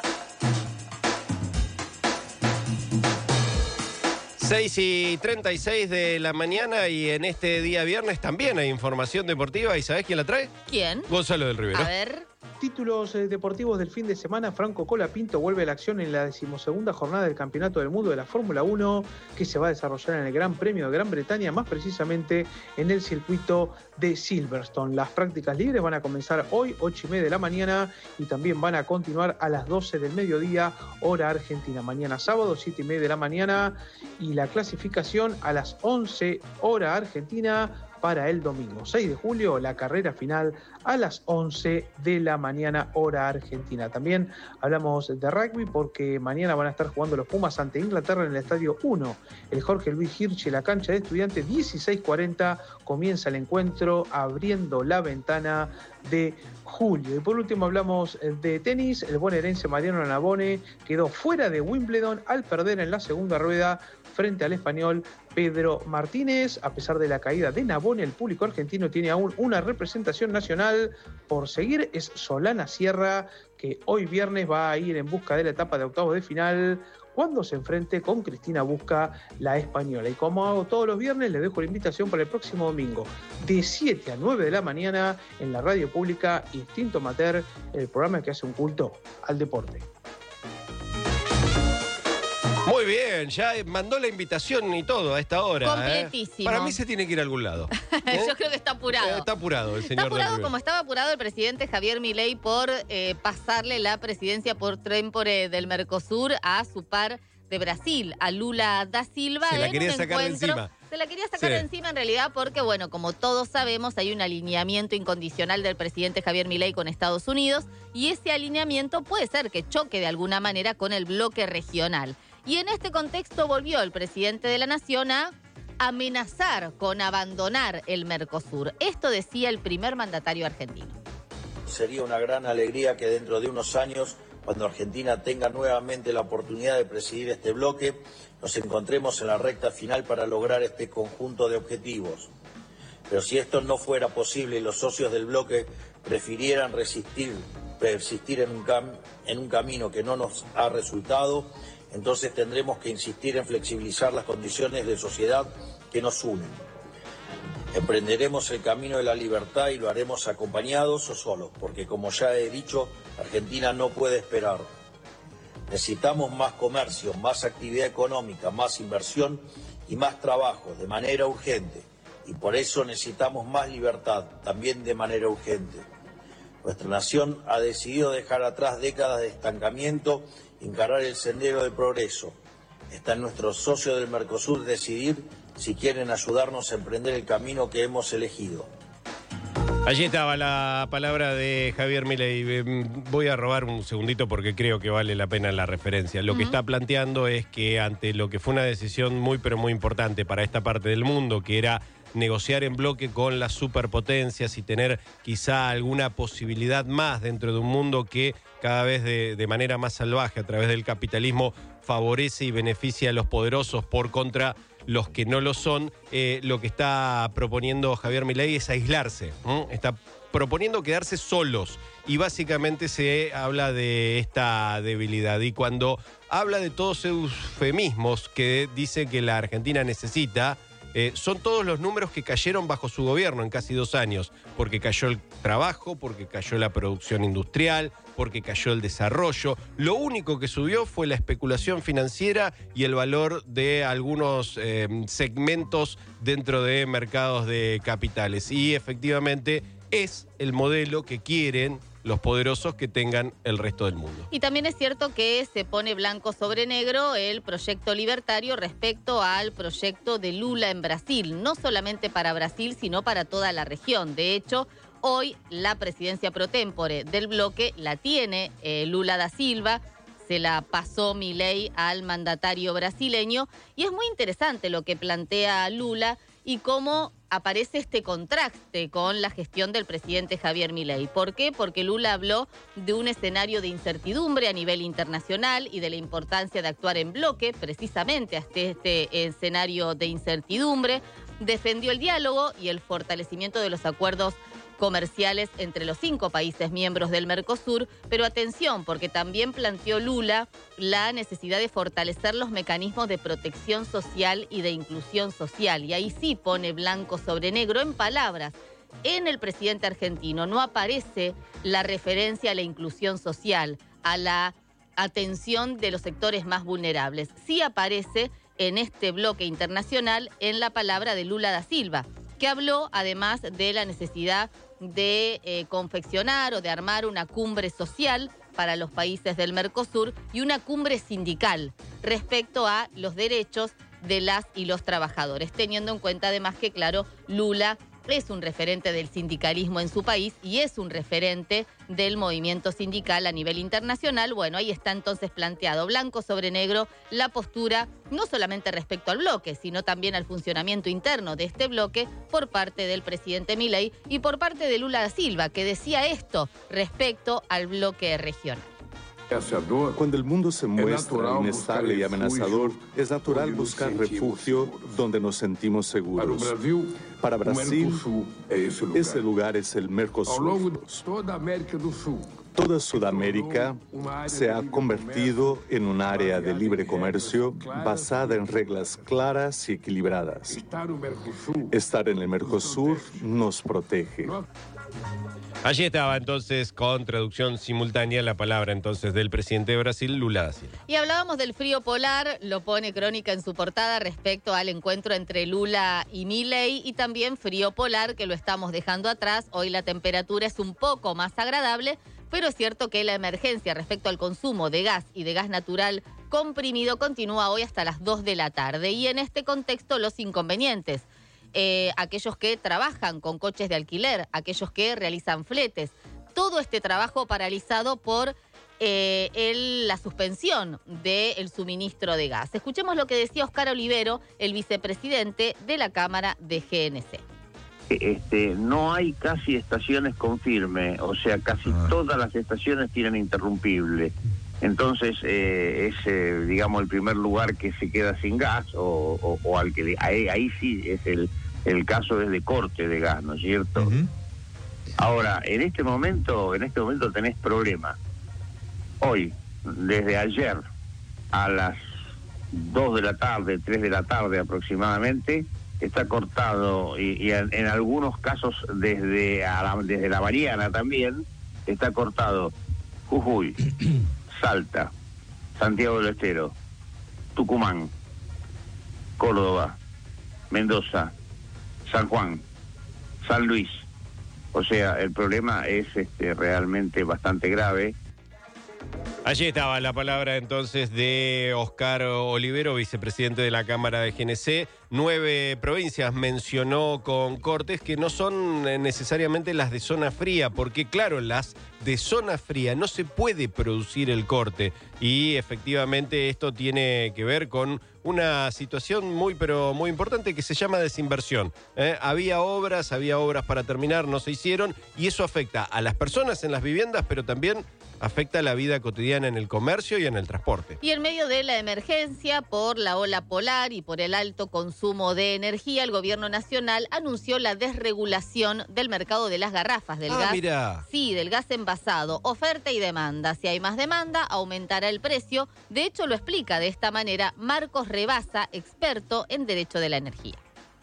S4: seis y treinta y seis de la mañana y en este día viernes también hay información deportiva. ¿Y sabés quién la trae?
S3: ¿Quién?
S4: Gonzalo del Rivero.
S3: A ver.
S11: Títulos eh, deportivos del fin de semana. Franco Colapinto vuelve a la acción en la decimosegunda jornada del Campeonato del Mundo de la Fórmula uno, que se va a desarrollar en el Gran Premio de Gran Bretaña, más precisamente en el circuito de Silverstone. Las prácticas libres van a comenzar hoy, ocho y media de la mañana, y también van a continuar a las doce del mediodía, hora argentina. Mañana sábado, siete y media de la mañana, y la clasificación a las once, hora argentina, para el domingo seis de julio, la carrera final a las once de la mañana, hora argentina. También hablamos de rugby porque mañana van a estar jugando los Pumas ante Inglaterra en el Estadio uno. El Jorge Luis Hirchi, la cancha de Estudiantes, dieciséis cuarenta, comienza el encuentro abriendo la ventana de julio. Y por último hablamos de tenis. El bonaerense Mariano Navone quedó fuera de Wimbledon al perder en la segunda rueda frente al español Pedro Martínez. A pesar de la caída de Navone, el público argentino tiene aún una representación nacional por seguir. Es Solana Sierra, que hoy viernes va a ir en busca de la etapa de octavos de final cuando se enfrente con Cristina Busca, la española. Y como hago todos los viernes, les dejo la invitación para el próximo domingo, de siete a nueve de la mañana, en la radio pública Instinto Mater, el programa que hace un culto al deporte.
S4: Muy bien, ya mandó la invitación y todo a esta hora.
S3: Completísimo.
S4: ¿eh? Para mí se tiene que ir a algún lado. ¿eh?
S3: Yo creo que está apurado.
S4: Está apurado el señor.
S3: Está apurado
S4: del
S3: como estaba apurado el presidente Javier Milei por eh, pasarle la presidencia por Trempore del Mercosur a su par de Brasil, a Lula da Silva.
S4: Se la
S3: en
S4: quería
S3: un
S4: sacar de
S3: encuentro,
S4: encima.
S3: Se la quería sacar
S4: Sí.
S3: de encima en realidad porque, bueno, como todos sabemos, hay un alineamiento incondicional del presidente Javier Milei con Estados Unidos y ese alineamiento puede ser que choque de alguna manera con el bloque regional. Y en este contexto volvió el presidente de la Nación a amenazar con abandonar el Mercosur. Esto decía el primer mandatario argentino.
S12: Sería una gran alegría que dentro de unos años, cuando Argentina tenga nuevamente la oportunidad de presidir este bloque, nos encontremos en la recta final para lograr este conjunto de objetivos. Pero si esto no fuera posible y los socios del bloque prefirieran resistir, persistir en un, cam- en un camino que no nos ha resultado, entonces tendremos que insistir en flexibilizar las condiciones de sociedad que nos unen. Emprenderemos el camino de la libertad y lo haremos acompañados o solos, porque como ya he dicho, Argentina no puede esperar. Necesitamos más comercio, más actividad económica, más inversión y más trabajo de manera urgente. Y por eso necesitamos más libertad, también de manera urgente. Nuestra nación ha decidido dejar atrás décadas de estancamiento y encarar el sendero de progreso. Está en nuestros socios del Mercosur decidir si quieren ayudarnos a emprender el camino que hemos elegido.
S4: Allí estaba la palabra de Javier Milei. Voy a robar un segundito porque creo que vale la pena la referencia. Lo uh-huh. que está planteando es que ante lo que fue una decisión muy pero muy importante para esta parte del mundo, que era negociar en bloque con las superpotencias y tener quizá alguna posibilidad más dentro de un mundo que cada vez de, de manera más salvaje a través del capitalismo favorece y beneficia a los poderosos por contra los que no lo son, eh, lo que está proponiendo Javier Milei es aislarse, ¿eh? Está proponiendo quedarse solos y básicamente se habla de esta debilidad. Y cuando habla de todos esos eufemismos que dice que la Argentina necesita, eh, son todos los números que cayeron bajo su gobierno en casi dos años, porque cayó el trabajo, porque cayó la producción industrial, porque cayó el desarrollo. Lo único que subió fue la especulación financiera y el valor de algunos eh, segmentos dentro de mercados de capitales. Y efectivamente es el modelo que quieren los poderosos que tengan el resto del mundo.
S3: Y también es cierto que se pone blanco sobre negro el proyecto libertario respecto al proyecto de Lula en Brasil, no solamente para Brasil, sino para toda la región. De hecho, hoy la presidencia pro tempore del bloque la tiene eh, Lula da Silva, se la pasó Milei al mandatario brasileño, y es muy interesante lo que plantea Lula y cómo aparece este contraste con la gestión del presidente Javier Milei. ¿Por qué? Porque Lula habló de un escenario de incertidumbre a nivel internacional y de la importancia de actuar en bloque, precisamente ante este escenario de incertidumbre. Defendió el diálogo y el fortalecimiento de los acuerdos comerciales entre los cinco países miembros del Mercosur, pero atención, porque también planteó Lula la necesidad de fortalecer los mecanismos de protección social y de inclusión social. Y ahí sí pone blanco sobre negro en palabras. En el presidente argentino no aparece la referencia a la inclusión social, a la atención de los sectores más vulnerables. Sí aparece en este bloque internacional en la palabra de Lula da Silva, que habló además de la necesidad de eh, confeccionar o de armar una cumbre social para los países del Mercosur y una cumbre sindical respecto a los derechos de las y los trabajadores, teniendo en cuenta además que, claro, Lula es un referente del sindicalismo en su país y es un referente del movimiento sindical a nivel internacional. Bueno, ahí está entonces planteado blanco sobre negro la postura, no solamente respecto al bloque, sino también al funcionamiento interno de este bloque por parte del presidente Milei y por parte de Lula da Silva, que decía esto respecto al bloque regional.
S13: Cuando el mundo se muestra inestable y amenazador, es natural buscar refugio donde nos sentimos seguros. Para Brasil, ese lugar es el Mercosur. Toda Sudamérica se ha convertido en un área de libre comercio basada en reglas claras y equilibradas. Estar en el Mercosur nos protege.
S4: Allí estaba entonces con traducción simultánea la palabra entonces del presidente de Brasil, Lula da Silva.
S3: Y hablábamos del frío polar, lo pone Crónica en su portada respecto al encuentro entre Lula y Milei, y también frío polar que lo estamos dejando atrás. Hoy la temperatura es un poco más agradable, pero es cierto que la emergencia respecto al consumo de gas y de gas natural comprimido continúa hoy hasta las dos de la tarde. Y en este contexto los inconvenientes. Eh, aquellos que trabajan con coches de alquiler, aquellos que realizan fletes, todo este trabajo paralizado por eh, el, la suspensión del suministro de gas. Escuchemos lo que decía Oscar Olivero, el vicepresidente de la Cámara de G N C.
S14: Este, no hay casi estaciones con firme, o sea, casi ah. todas las estaciones tienen interrumpible. Entonces, eh, es, eh, digamos, el primer lugar que se queda sin gas, o, o, o al que ahí, ahí sí es el, el caso es de corte de gas, ¿no es cierto? Uh-huh. Ahora, en este momento, en este momento tenés problemas. Hoy, desde ayer a las dos de la tarde, tres de la tarde aproximadamente, está cortado, y, y en, en algunos casos desde, a la, desde la mañana también, está cortado Jujuy, Salta, Santiago del Estero, Tucumán, Córdoba, Mendoza, San Juan, San Luis. O sea, el problema es este, realmente bastante grave.
S4: Allí estaba la palabra entonces de Oscar Olivero, vicepresidente de la Cámara de G N C. Nueve provincias mencionó con cortes que no son necesariamente las de zona fría, porque claro, las de zona fría no se puede producir el corte y efectivamente esto tiene que ver con una situación muy pero muy importante que se llama desinversión. ¿eh? Había obras, había obras para terminar, no se hicieron y eso afecta a las personas en las viviendas, pero también afecta la vida cotidiana en el comercio y en el transporte.
S3: Y en medio de la emergencia por la ola polar y por el alto consumo de energía, el gobierno nacional anunció la desregulación del mercado de las garrafas del
S4: ah,
S3: gas.
S4: Mira.
S3: Sí, del gas envasado. Oferta y demanda. Si hay más demanda, aumentará el precio. De hecho, lo explica de esta manera Marcos Rebasa, experto en Derecho de la Energía.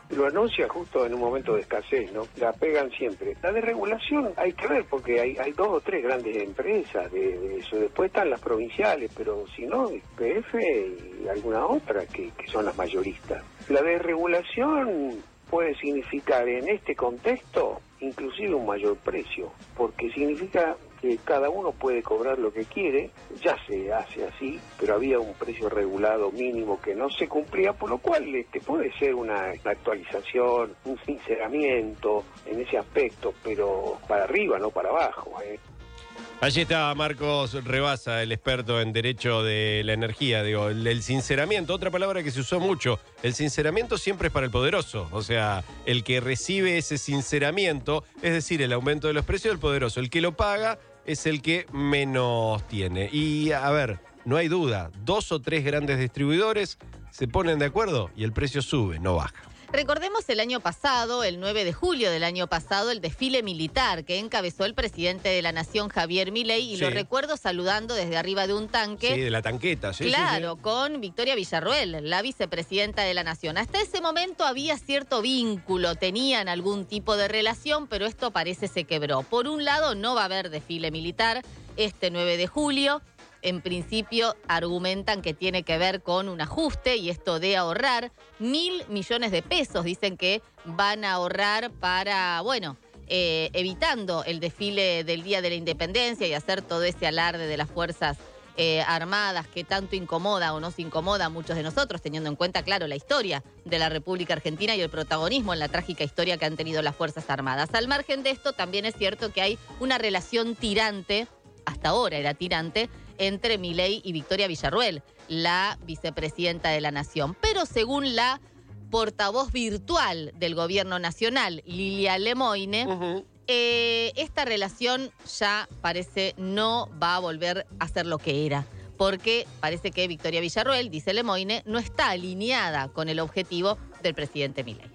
S15: Lo anuncia justo en un momento de escasez, ¿no? La pegan siempre. La desregulación hay que ver porque hay, hay dos o tres grandes empresas de, de eso. Después están las provinciales, pero si no, P F y alguna otra que, que son las mayoristas. La desregulación puede significar en este contexto inclusive un mayor precio, porque significa que cada uno puede cobrar lo que quiere, ya se hace así, pero había un precio regulado mínimo que no se cumplía, por lo cual este puede ser una actualización, un sinceramiento en ese aspecto, pero para arriba, no para abajo, ¿eh?
S4: Allí está Marcos Rebasa, el experto en derecho de la energía, digo, el, el sinceramiento, otra palabra que se usó mucho. El sinceramiento siempre es para el poderoso, o sea, el que recibe ese sinceramiento, es decir, el aumento de los precios del poderoso. El que lo paga es el que menos tiene. Y a ver, no hay duda, dos o tres grandes distribuidores se ponen de acuerdo y el precio sube, no baja.
S3: Recordemos el año pasado, el nueve de julio del año pasado, el desfile militar que encabezó el presidente de la Nación, Javier Milei, y sí. Lo recuerdo saludando desde arriba de un tanque.
S4: Sí, de la tanqueta, sí.
S3: Claro,
S4: sí, sí.
S3: Con Victoria Villarroel, la vicepresidenta de la Nación. Hasta ese momento había cierto vínculo, tenían algún tipo de relación, pero esto parece se quebró. Por un lado, no va a haber desfile militar este nueve de julio. En principio argumentan que tiene que ver con un ajuste y esto de ahorrar mil millones de pesos. Dicen que van a ahorrar para, bueno, eh, evitando el desfile del Día de la Independencia y hacer todo ese alarde de las Fuerzas eh, Armadas que tanto incomoda o nos incomoda a muchos de nosotros, teniendo en cuenta, claro, la historia de la República Argentina y el protagonismo en la trágica historia que han tenido las Fuerzas Armadas. Al margen de esto, también es cierto que hay una relación tirante, hasta ahora era tirante, entre Milei y Victoria Villarroel, la vicepresidenta de la Nación. Pero según la portavoz virtual del Gobierno Nacional, Lilia Lemoine, uh-huh. eh, esta relación ya parece no va a volver a ser lo que era. Porque parece que Victoria Villarroel, dice Lemoine, no está alineada con el objetivo del presidente Milei.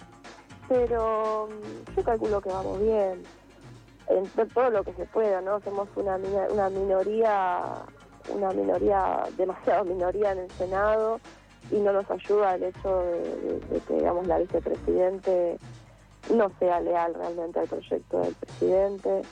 S16: Pero yo calculo que vamos bien, en todo lo que se pueda, ¿no? Somos una, una minoría... una minoría, demasiado minoría en el Senado, y no nos ayuda el hecho de, de, de que, digamos, la vicepresidente no sea leal realmente al proyecto del presidente.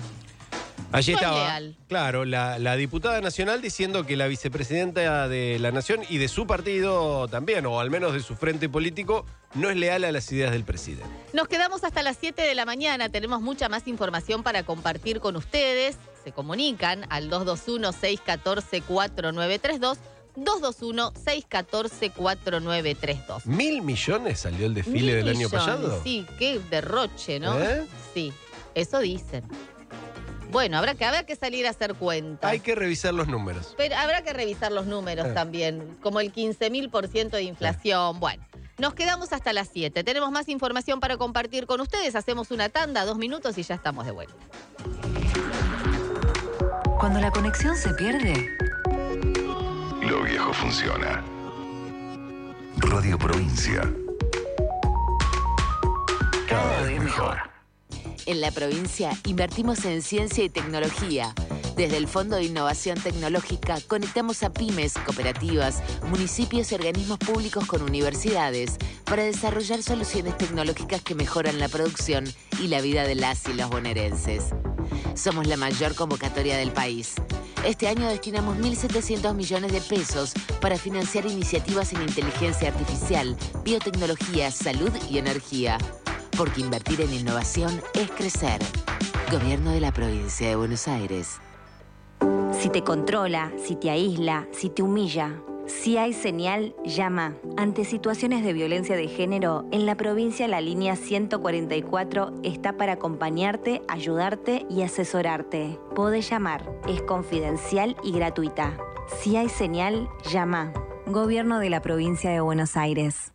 S4: Allí
S3: Soy
S4: estaba,
S3: leal.
S4: claro, la, la diputada nacional diciendo que la vicepresidenta de la Nación y de su partido también, o al menos de su frente político, no es leal a las ideas del presidente. Nos
S3: quedamos hasta las siete de la mañana, tenemos mucha más información para compartir con ustedes. Se comunican al dos dos uno, seis uno cuatro, cuatro nueve tres dos, dos dos uno, seis uno cuatro, cuatro nueve tres dos.
S4: ¿Mil millones salió el desfile
S3: Mil
S4: del año
S3: millones,
S4: pasado?
S3: Sí, qué derroche, ¿no?
S4: ¿Eh?
S3: Sí, eso dicen. Bueno, habrá que, habrá que salir a hacer cuentas.
S4: Hay que revisar los números.
S3: Pero habrá que revisar los números
S4: eh.
S3: también, como el quince mil por ciento de inflación. Eh. Bueno, nos quedamos hasta las siete. Tenemos más información para compartir con ustedes. Hacemos una tanda, dos minutos y ya estamos de vuelta.
S2: Cuando la conexión se pierde,
S1: lo viejo funciona. Radio Provincia. Cada vez mejor.
S17: En la provincia invertimos en ciencia y tecnología. Desde el Fondo de Innovación Tecnológica conectamos a pymes, cooperativas, municipios y organismos públicos con universidades para desarrollar soluciones tecnológicas que mejoran la producción y la vida de las y los bonaerenses. Somos la mayor convocatoria del país. Este año destinamos mil setecientos millones de pesos para financiar iniciativas en inteligencia artificial, biotecnología, salud y energía. Porque invertir en innovación es crecer. Gobierno de la Provincia de Buenos Aires.
S10: Si te controla, si te aísla, si te humilla, si hay señal, llama. Ante situaciones de violencia de género, en la provincia la línea ciento cuarenta y cuatro está para acompañarte, ayudarte y asesorarte. Podés llamar, es confidencial y gratuita. Si hay señal, llama. Gobierno de la Provincia de Buenos Aires.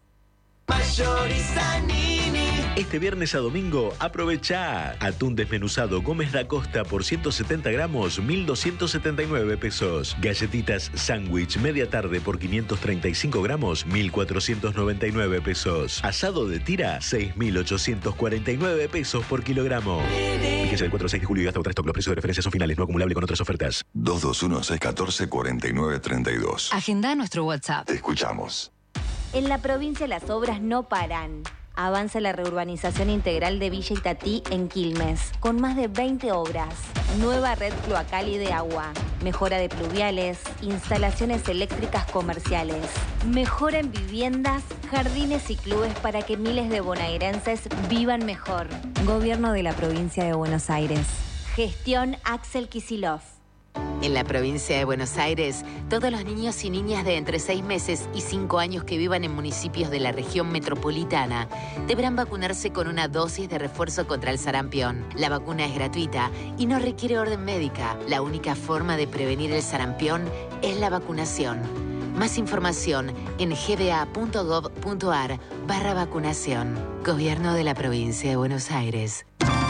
S9: Este viernes a domingo, aprovecha atún desmenuzado Gómez da Costa por ciento setenta gramos, mil doscientos setenta y nueve pesos. Galletitas sándwich media tarde por quinientos treinta y cinco gramos, mil cuatrocientos noventa y nueve pesos. Asado de tira, seis mil ochocientos cuarenta y nueve pesos por kilogramo. Fíjense del cuatro al seis de julio y hasta otra stock. Los precios de referencia son finales, no acumulable con otras ofertas.
S1: dos dos uno, seis uno cuatro, cuatro nueve tres dos.
S2: Agenda nuestro WhatsApp.
S1: Te escuchamos.
S10: En la provincia las obras no paran. Avanza la reurbanización integral de Villa Itatí en Quilmes, con más de veinte obras. Nueva red cloacal y de agua. Mejora de pluviales. Instalaciones eléctricas comerciales. Mejora en viviendas, jardines y clubes para que miles de bonaerenses vivan mejor. Gobierno de la Provincia de Buenos Aires. Gestión Axel Kicillof.
S17: En la provincia de Buenos Aires, todos los niños y niñas de entre seis meses y cinco años que vivan en municipios de la región metropolitana deberán vacunarse con una dosis de refuerzo contra el sarampión. La vacuna es gratuita y no requiere orden médica. La única forma de prevenir el sarampión es la vacunación. Más información en gba.gov.ar barra vacunación. Gobierno de la provincia de Buenos Aires.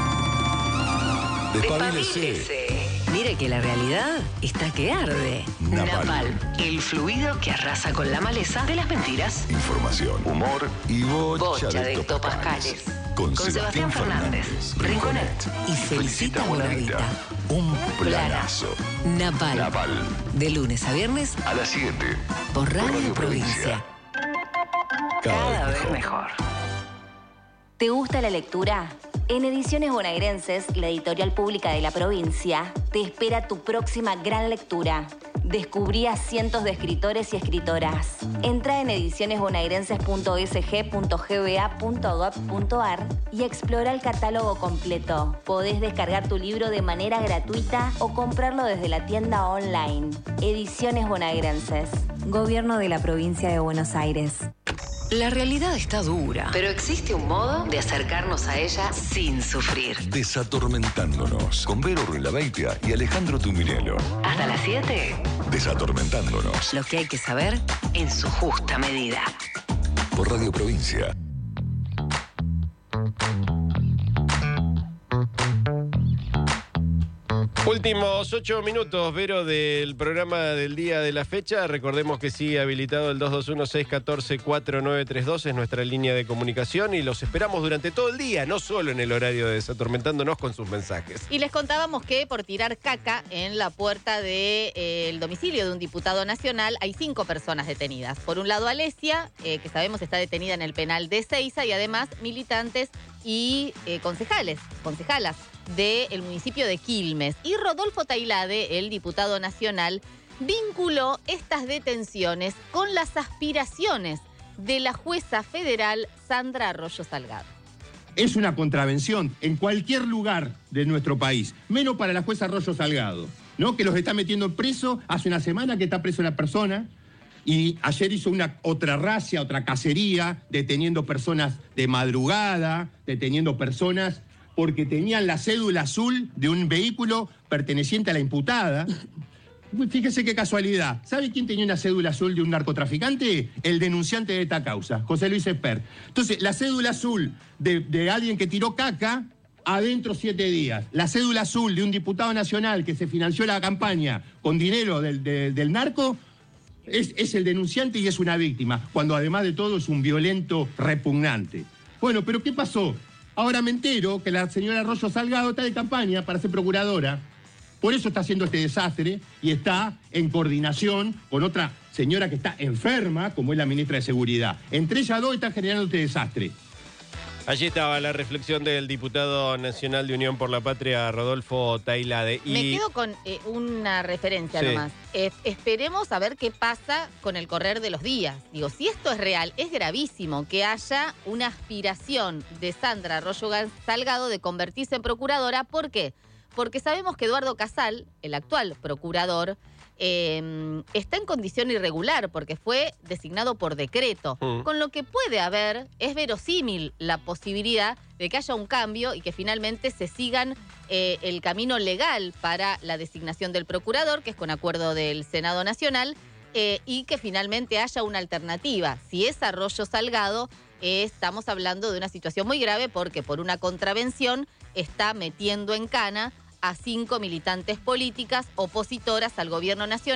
S1: Despabilese.
S2: Mire que la realidad está que arde.
S1: Napal.
S2: Napal, el fluido que arrasa con la maleza de las mentiras.
S1: Información, humor y bocha,
S2: Bocha
S1: de
S2: de
S1: hectopascales.
S2: hectopascales.
S1: Con,
S2: Con Sebastián Fernández, Rinconet y Felicita Buenavita.
S1: Un planazo.
S2: Napal.
S1: Napal.
S2: De lunes a viernes
S1: A las siete.
S2: por Radio,
S1: Radio
S2: Provincia.
S1: Provincia.
S2: Cada vez mejor.
S10: ¿Te gusta la lectura? En Ediciones Bonaerenses, la editorial pública de la provincia, te espera tu próxima gran lectura. Descubrí a cientos de escritores y escritoras. Entra en ediciones bonaerenses punto s g punto g b a punto gov punto a r y explora el catálogo completo. Podés descargar tu libro de manera gratuita o comprarlo desde la tienda online. Ediciones Bonaerenses. Gobierno de la Provincia de Buenos Aires.
S2: La realidad está dura, pero existe un modo de acercarnos a ella sin sufrir.
S1: Desatormentándonos. Con Vero Ruilabeitia y Alejandro Tuminelo.
S2: Hasta las siete.
S1: Desatormentándonos.
S2: Lo que hay que saber en su justa medida.
S1: Por Radio Provincia.
S4: Últimos ocho minutos, Vero, del programa del día de la fecha. Recordemos que sigue habilitado el dos dos uno, seis uno cuatro, cuatro nueve tres dos, es nuestra línea de comunicación y los esperamos durante todo el día, no solo en el horario de Desatormentándonos con sus mensajes.
S3: Y les contábamos que por tirar caca en la puerta del de, eh, domicilio de un diputado nacional hay cinco personas detenidas. Por un lado, Alesia, eh, que sabemos está detenida en el penal de Seiza, y además militantes y eh, concejales, concejalas del municipio de Quilmes. Y Rodolfo Tailade, el diputado nacional, vinculó estas detenciones con las aspiraciones de la jueza federal Sandra Arroyo Salgado.
S18: Es una contravención en cualquier lugar de nuestro país, menos para la jueza Arroyo Salgado, ¿no? Que los está metiendo preso, hace una semana que está preso la persona, y ayer hizo una otra racia, otra cacería, deteniendo personas de madrugada, deteniendo personas porque tenían la cédula azul de un vehículo perteneciente a la imputada. Fíjese qué casualidad. ¿Sabe quién tenía una cédula azul de un narcotraficante? El denunciante de esta causa, José Luis Espert. Entonces, la cédula azul de, de alguien que tiró caca, adentro siete días. La cédula azul de un diputado nacional que se financió la campaña con dinero del, de, del narco, es, es el denunciante y es una víctima, cuando además de todo es un violento repugnante. Bueno, pero ¿qué pasó? Ahora me entero que la señora Arroyo Salgado está de campaña para ser procuradora. Por eso está haciendo este desastre y está en coordinación con otra señora que está enferma, como es la ministra de Seguridad. Entre ellas dos están generando este desastre.
S4: Allí estaba la reflexión del diputado nacional de Unión por la Patria, Rodolfo Tailade. Y...
S3: Me quedo con eh, una referencia
S4: sí.
S3: nomás. Eh, esperemos a ver qué pasa con el correr de los días. Digo, si esto es real, es gravísimo que haya una aspiración de Sandra Arroyo Salgado de convertirse en procuradora. ¿Por qué? Porque sabemos que Eduardo Casal, el actual procurador, eh, está en condición irregular porque fue designado por decreto. Mm. Con lo que puede haber, es verosímil la posibilidad de que haya un cambio y que finalmente se sigan eh, el camino legal para la designación del procurador, que es con acuerdo del Senado Nacional, eh, y que finalmente haya una alternativa. Si es Arroyo Salgado, eh, estamos hablando de una situación muy grave porque por una contravención está metiendo en cana a cinco militantes políticas opositoras al gobierno nacional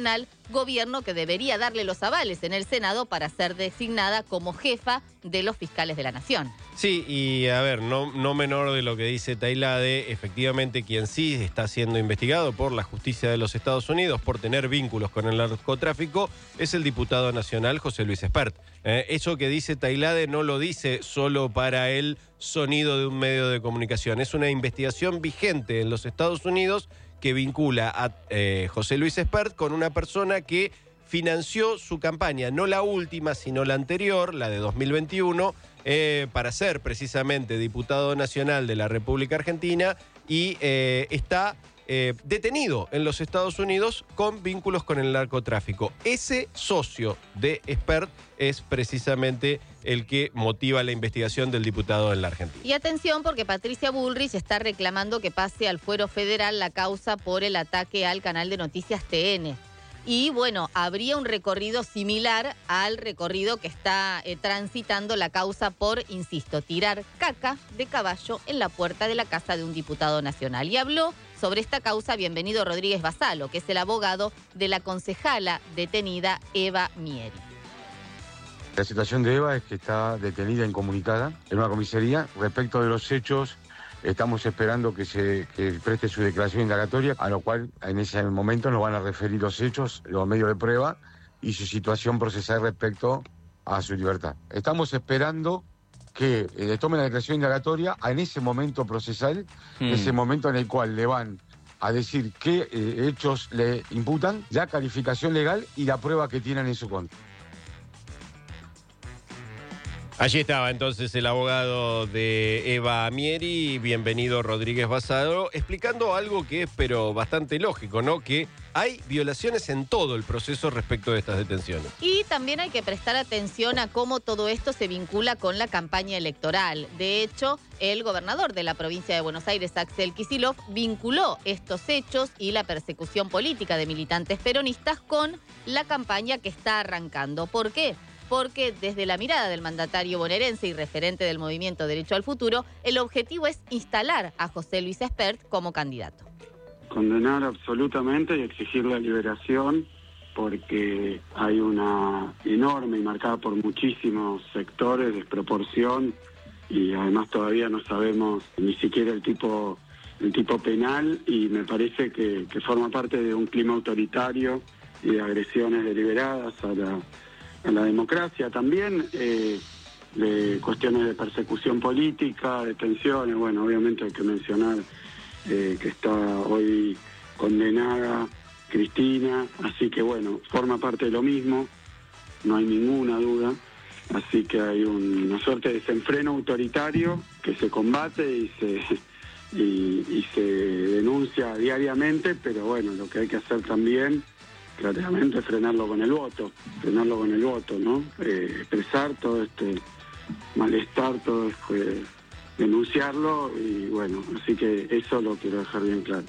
S3: gobierno que debería darle los avales en el Senado para ser designada como jefa de los fiscales de la Nación.
S4: Sí, y a ver, no, no menor de lo que dice Tailade, efectivamente quien sí está siendo investigado por la justicia de los Estados Unidos por tener vínculos con el narcotráfico es el diputado nacional José Luis Espert. Eh, eso que dice Tailade no lo dice solo para el sonido de un medio de comunicación, es una investigación vigente en los Estados Unidos que vincula a eh, José Luis Espert con una persona que financió su campaña, no la última, sino la anterior, la de dos mil veintiuno, eh, para ser precisamente diputado nacional de la República Argentina y eh, está eh, detenido en los Estados Unidos con vínculos con el narcotráfico. Ese socio de Espert es precisamente el que motiva la investigación del diputado en la Argentina.
S3: Y atención porque Patricia Bullrich está reclamando que pase al fuero federal la causa por el ataque al canal de noticias T N. Y bueno, habría un recorrido similar al recorrido que está eh, transitando la causa por, insisto, tirar caca de caballo en la puerta de la casa de un diputado nacional. Y habló sobre esta causa Bienvenido Rodríguez Basalo, que es el abogado de la concejala detenida Eva Mieri.
S19: La situación de Eva es que está detenida, incomunicada, en una comisaría. Respecto de los hechos, estamos esperando que se que preste su declaración indagatoria, a lo cual en ese momento nos van a referir los hechos, los medios de prueba y su situación procesal respecto a su libertad. Estamos esperando que eh, tome la declaración indagatoria en ese momento procesal, mm. ese momento en el cual le van a decir qué eh, hechos le imputan, la calificación legal y la prueba que tienen en su contra.
S4: Allí estaba entonces el abogado de Eva Mieri, Bienvenido Rodríguez Basalo, explicando algo que es pero bastante lógico, ¿no? Que hay violaciones en todo el proceso respecto de estas detenciones.
S3: Y también hay que prestar atención a cómo todo esto se vincula con la campaña electoral. De hecho, el gobernador de la provincia de Buenos Aires, Axel Kicillof, vinculó estos hechos y la persecución política de militantes peronistas con la campaña que está arrancando. ¿Por qué? Porque desde la mirada del mandatario bonaerense y referente del movimiento Derecho al Futuro, el objetivo es instalar a José Luis Espert como candidato.
S20: Condenar absolutamente y exigir la liberación porque hay una enorme y marcada por muchísimos sectores desproporción y además todavía no sabemos ni siquiera el tipo, el tipo penal y me parece que, que forma parte de un clima autoritario y de agresiones deliberadas a la... en la democracia también, eh, de cuestiones de persecución política, detenciones, bueno, obviamente hay que mencionar eh, que está hoy condenada Cristina, así que bueno, forma parte de lo mismo, no hay ninguna duda, así que hay un, una suerte de desenfreno autoritario que se combate y se, y, y se denuncia diariamente, pero bueno, lo que hay que hacer también claramente frenarlo con el voto, frenarlo con el voto, ¿no? Eh, expresar todo este malestar, todo este, denunciarlo y bueno, así que eso lo quiero dejar bien claro.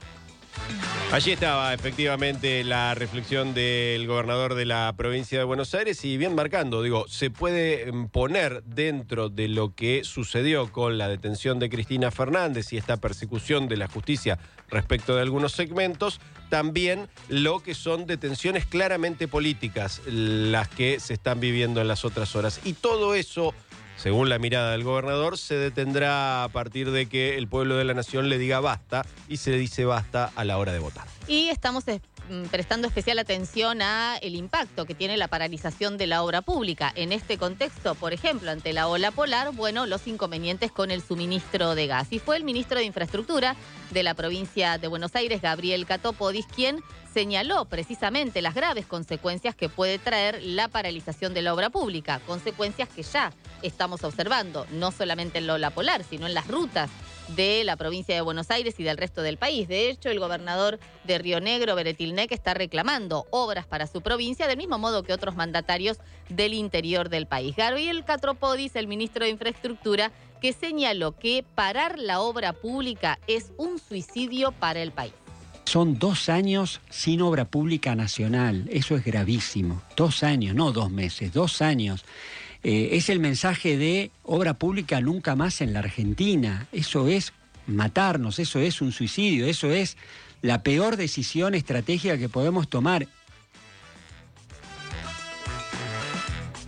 S4: Allí estaba efectivamente la reflexión del gobernador de la provincia de Buenos Aires y bien marcando, digo, se puede poner dentro de lo que sucedió con la detención de Cristina Fernández y esta persecución de la justicia respecto de algunos segmentos, también lo que son detenciones claramente políticas, las que se están viviendo en las otras horas. Y todo eso, según la mirada del gobernador, se detendrá a partir de que el pueblo de la nación le diga basta y se dice basta a la hora de votar.
S3: Y estamos prestando especial atención a el impacto que tiene la paralización de la obra pública. En este contexto, por ejemplo, ante la ola polar, bueno, los inconvenientes con el suministro de gas. Y fue el ministro de Infraestructura de la provincia de Buenos Aires, Gabriel Catopodis, quien señaló precisamente las graves consecuencias que puede traer la paralización de la obra pública. Consecuencias que ya estamos observando, no solamente en la ola polar, sino en las rutas de la provincia de Buenos Aires y del resto del país. De hecho, el gobernador de Río Negro, Beretilnec, está reclamando obras para su provincia, del mismo modo que otros mandatarios del interior del país. Gabriel Catopodis, el ministro de Infraestructura, que señaló que parar la obra pública es un suicidio para el país.
S21: Son dos años sin obra pública nacional, eso es gravísimo. Dos años, no dos meses, dos años. Eh, es el mensaje de obra pública nunca más en la Argentina. Eso es matarnos, eso es un suicidio, eso es la peor decisión estratégica que podemos tomar.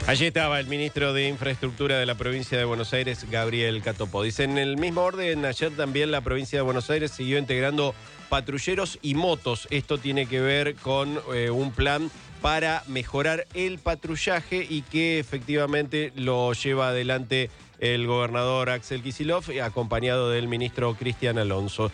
S4: Allí estaba el ministro de Infraestructura de la provincia de Buenos Aires, Gabriel Catopo. Dice, en el mismo orden, ayer también la provincia de Buenos Aires siguió integrando patrulleros y motos. Esto tiene que ver con eh, un plan para mejorar el patrullaje y que efectivamente lo lleva adelante el gobernador Axel Kicillof, acompañado del ministro Cristian Alonso.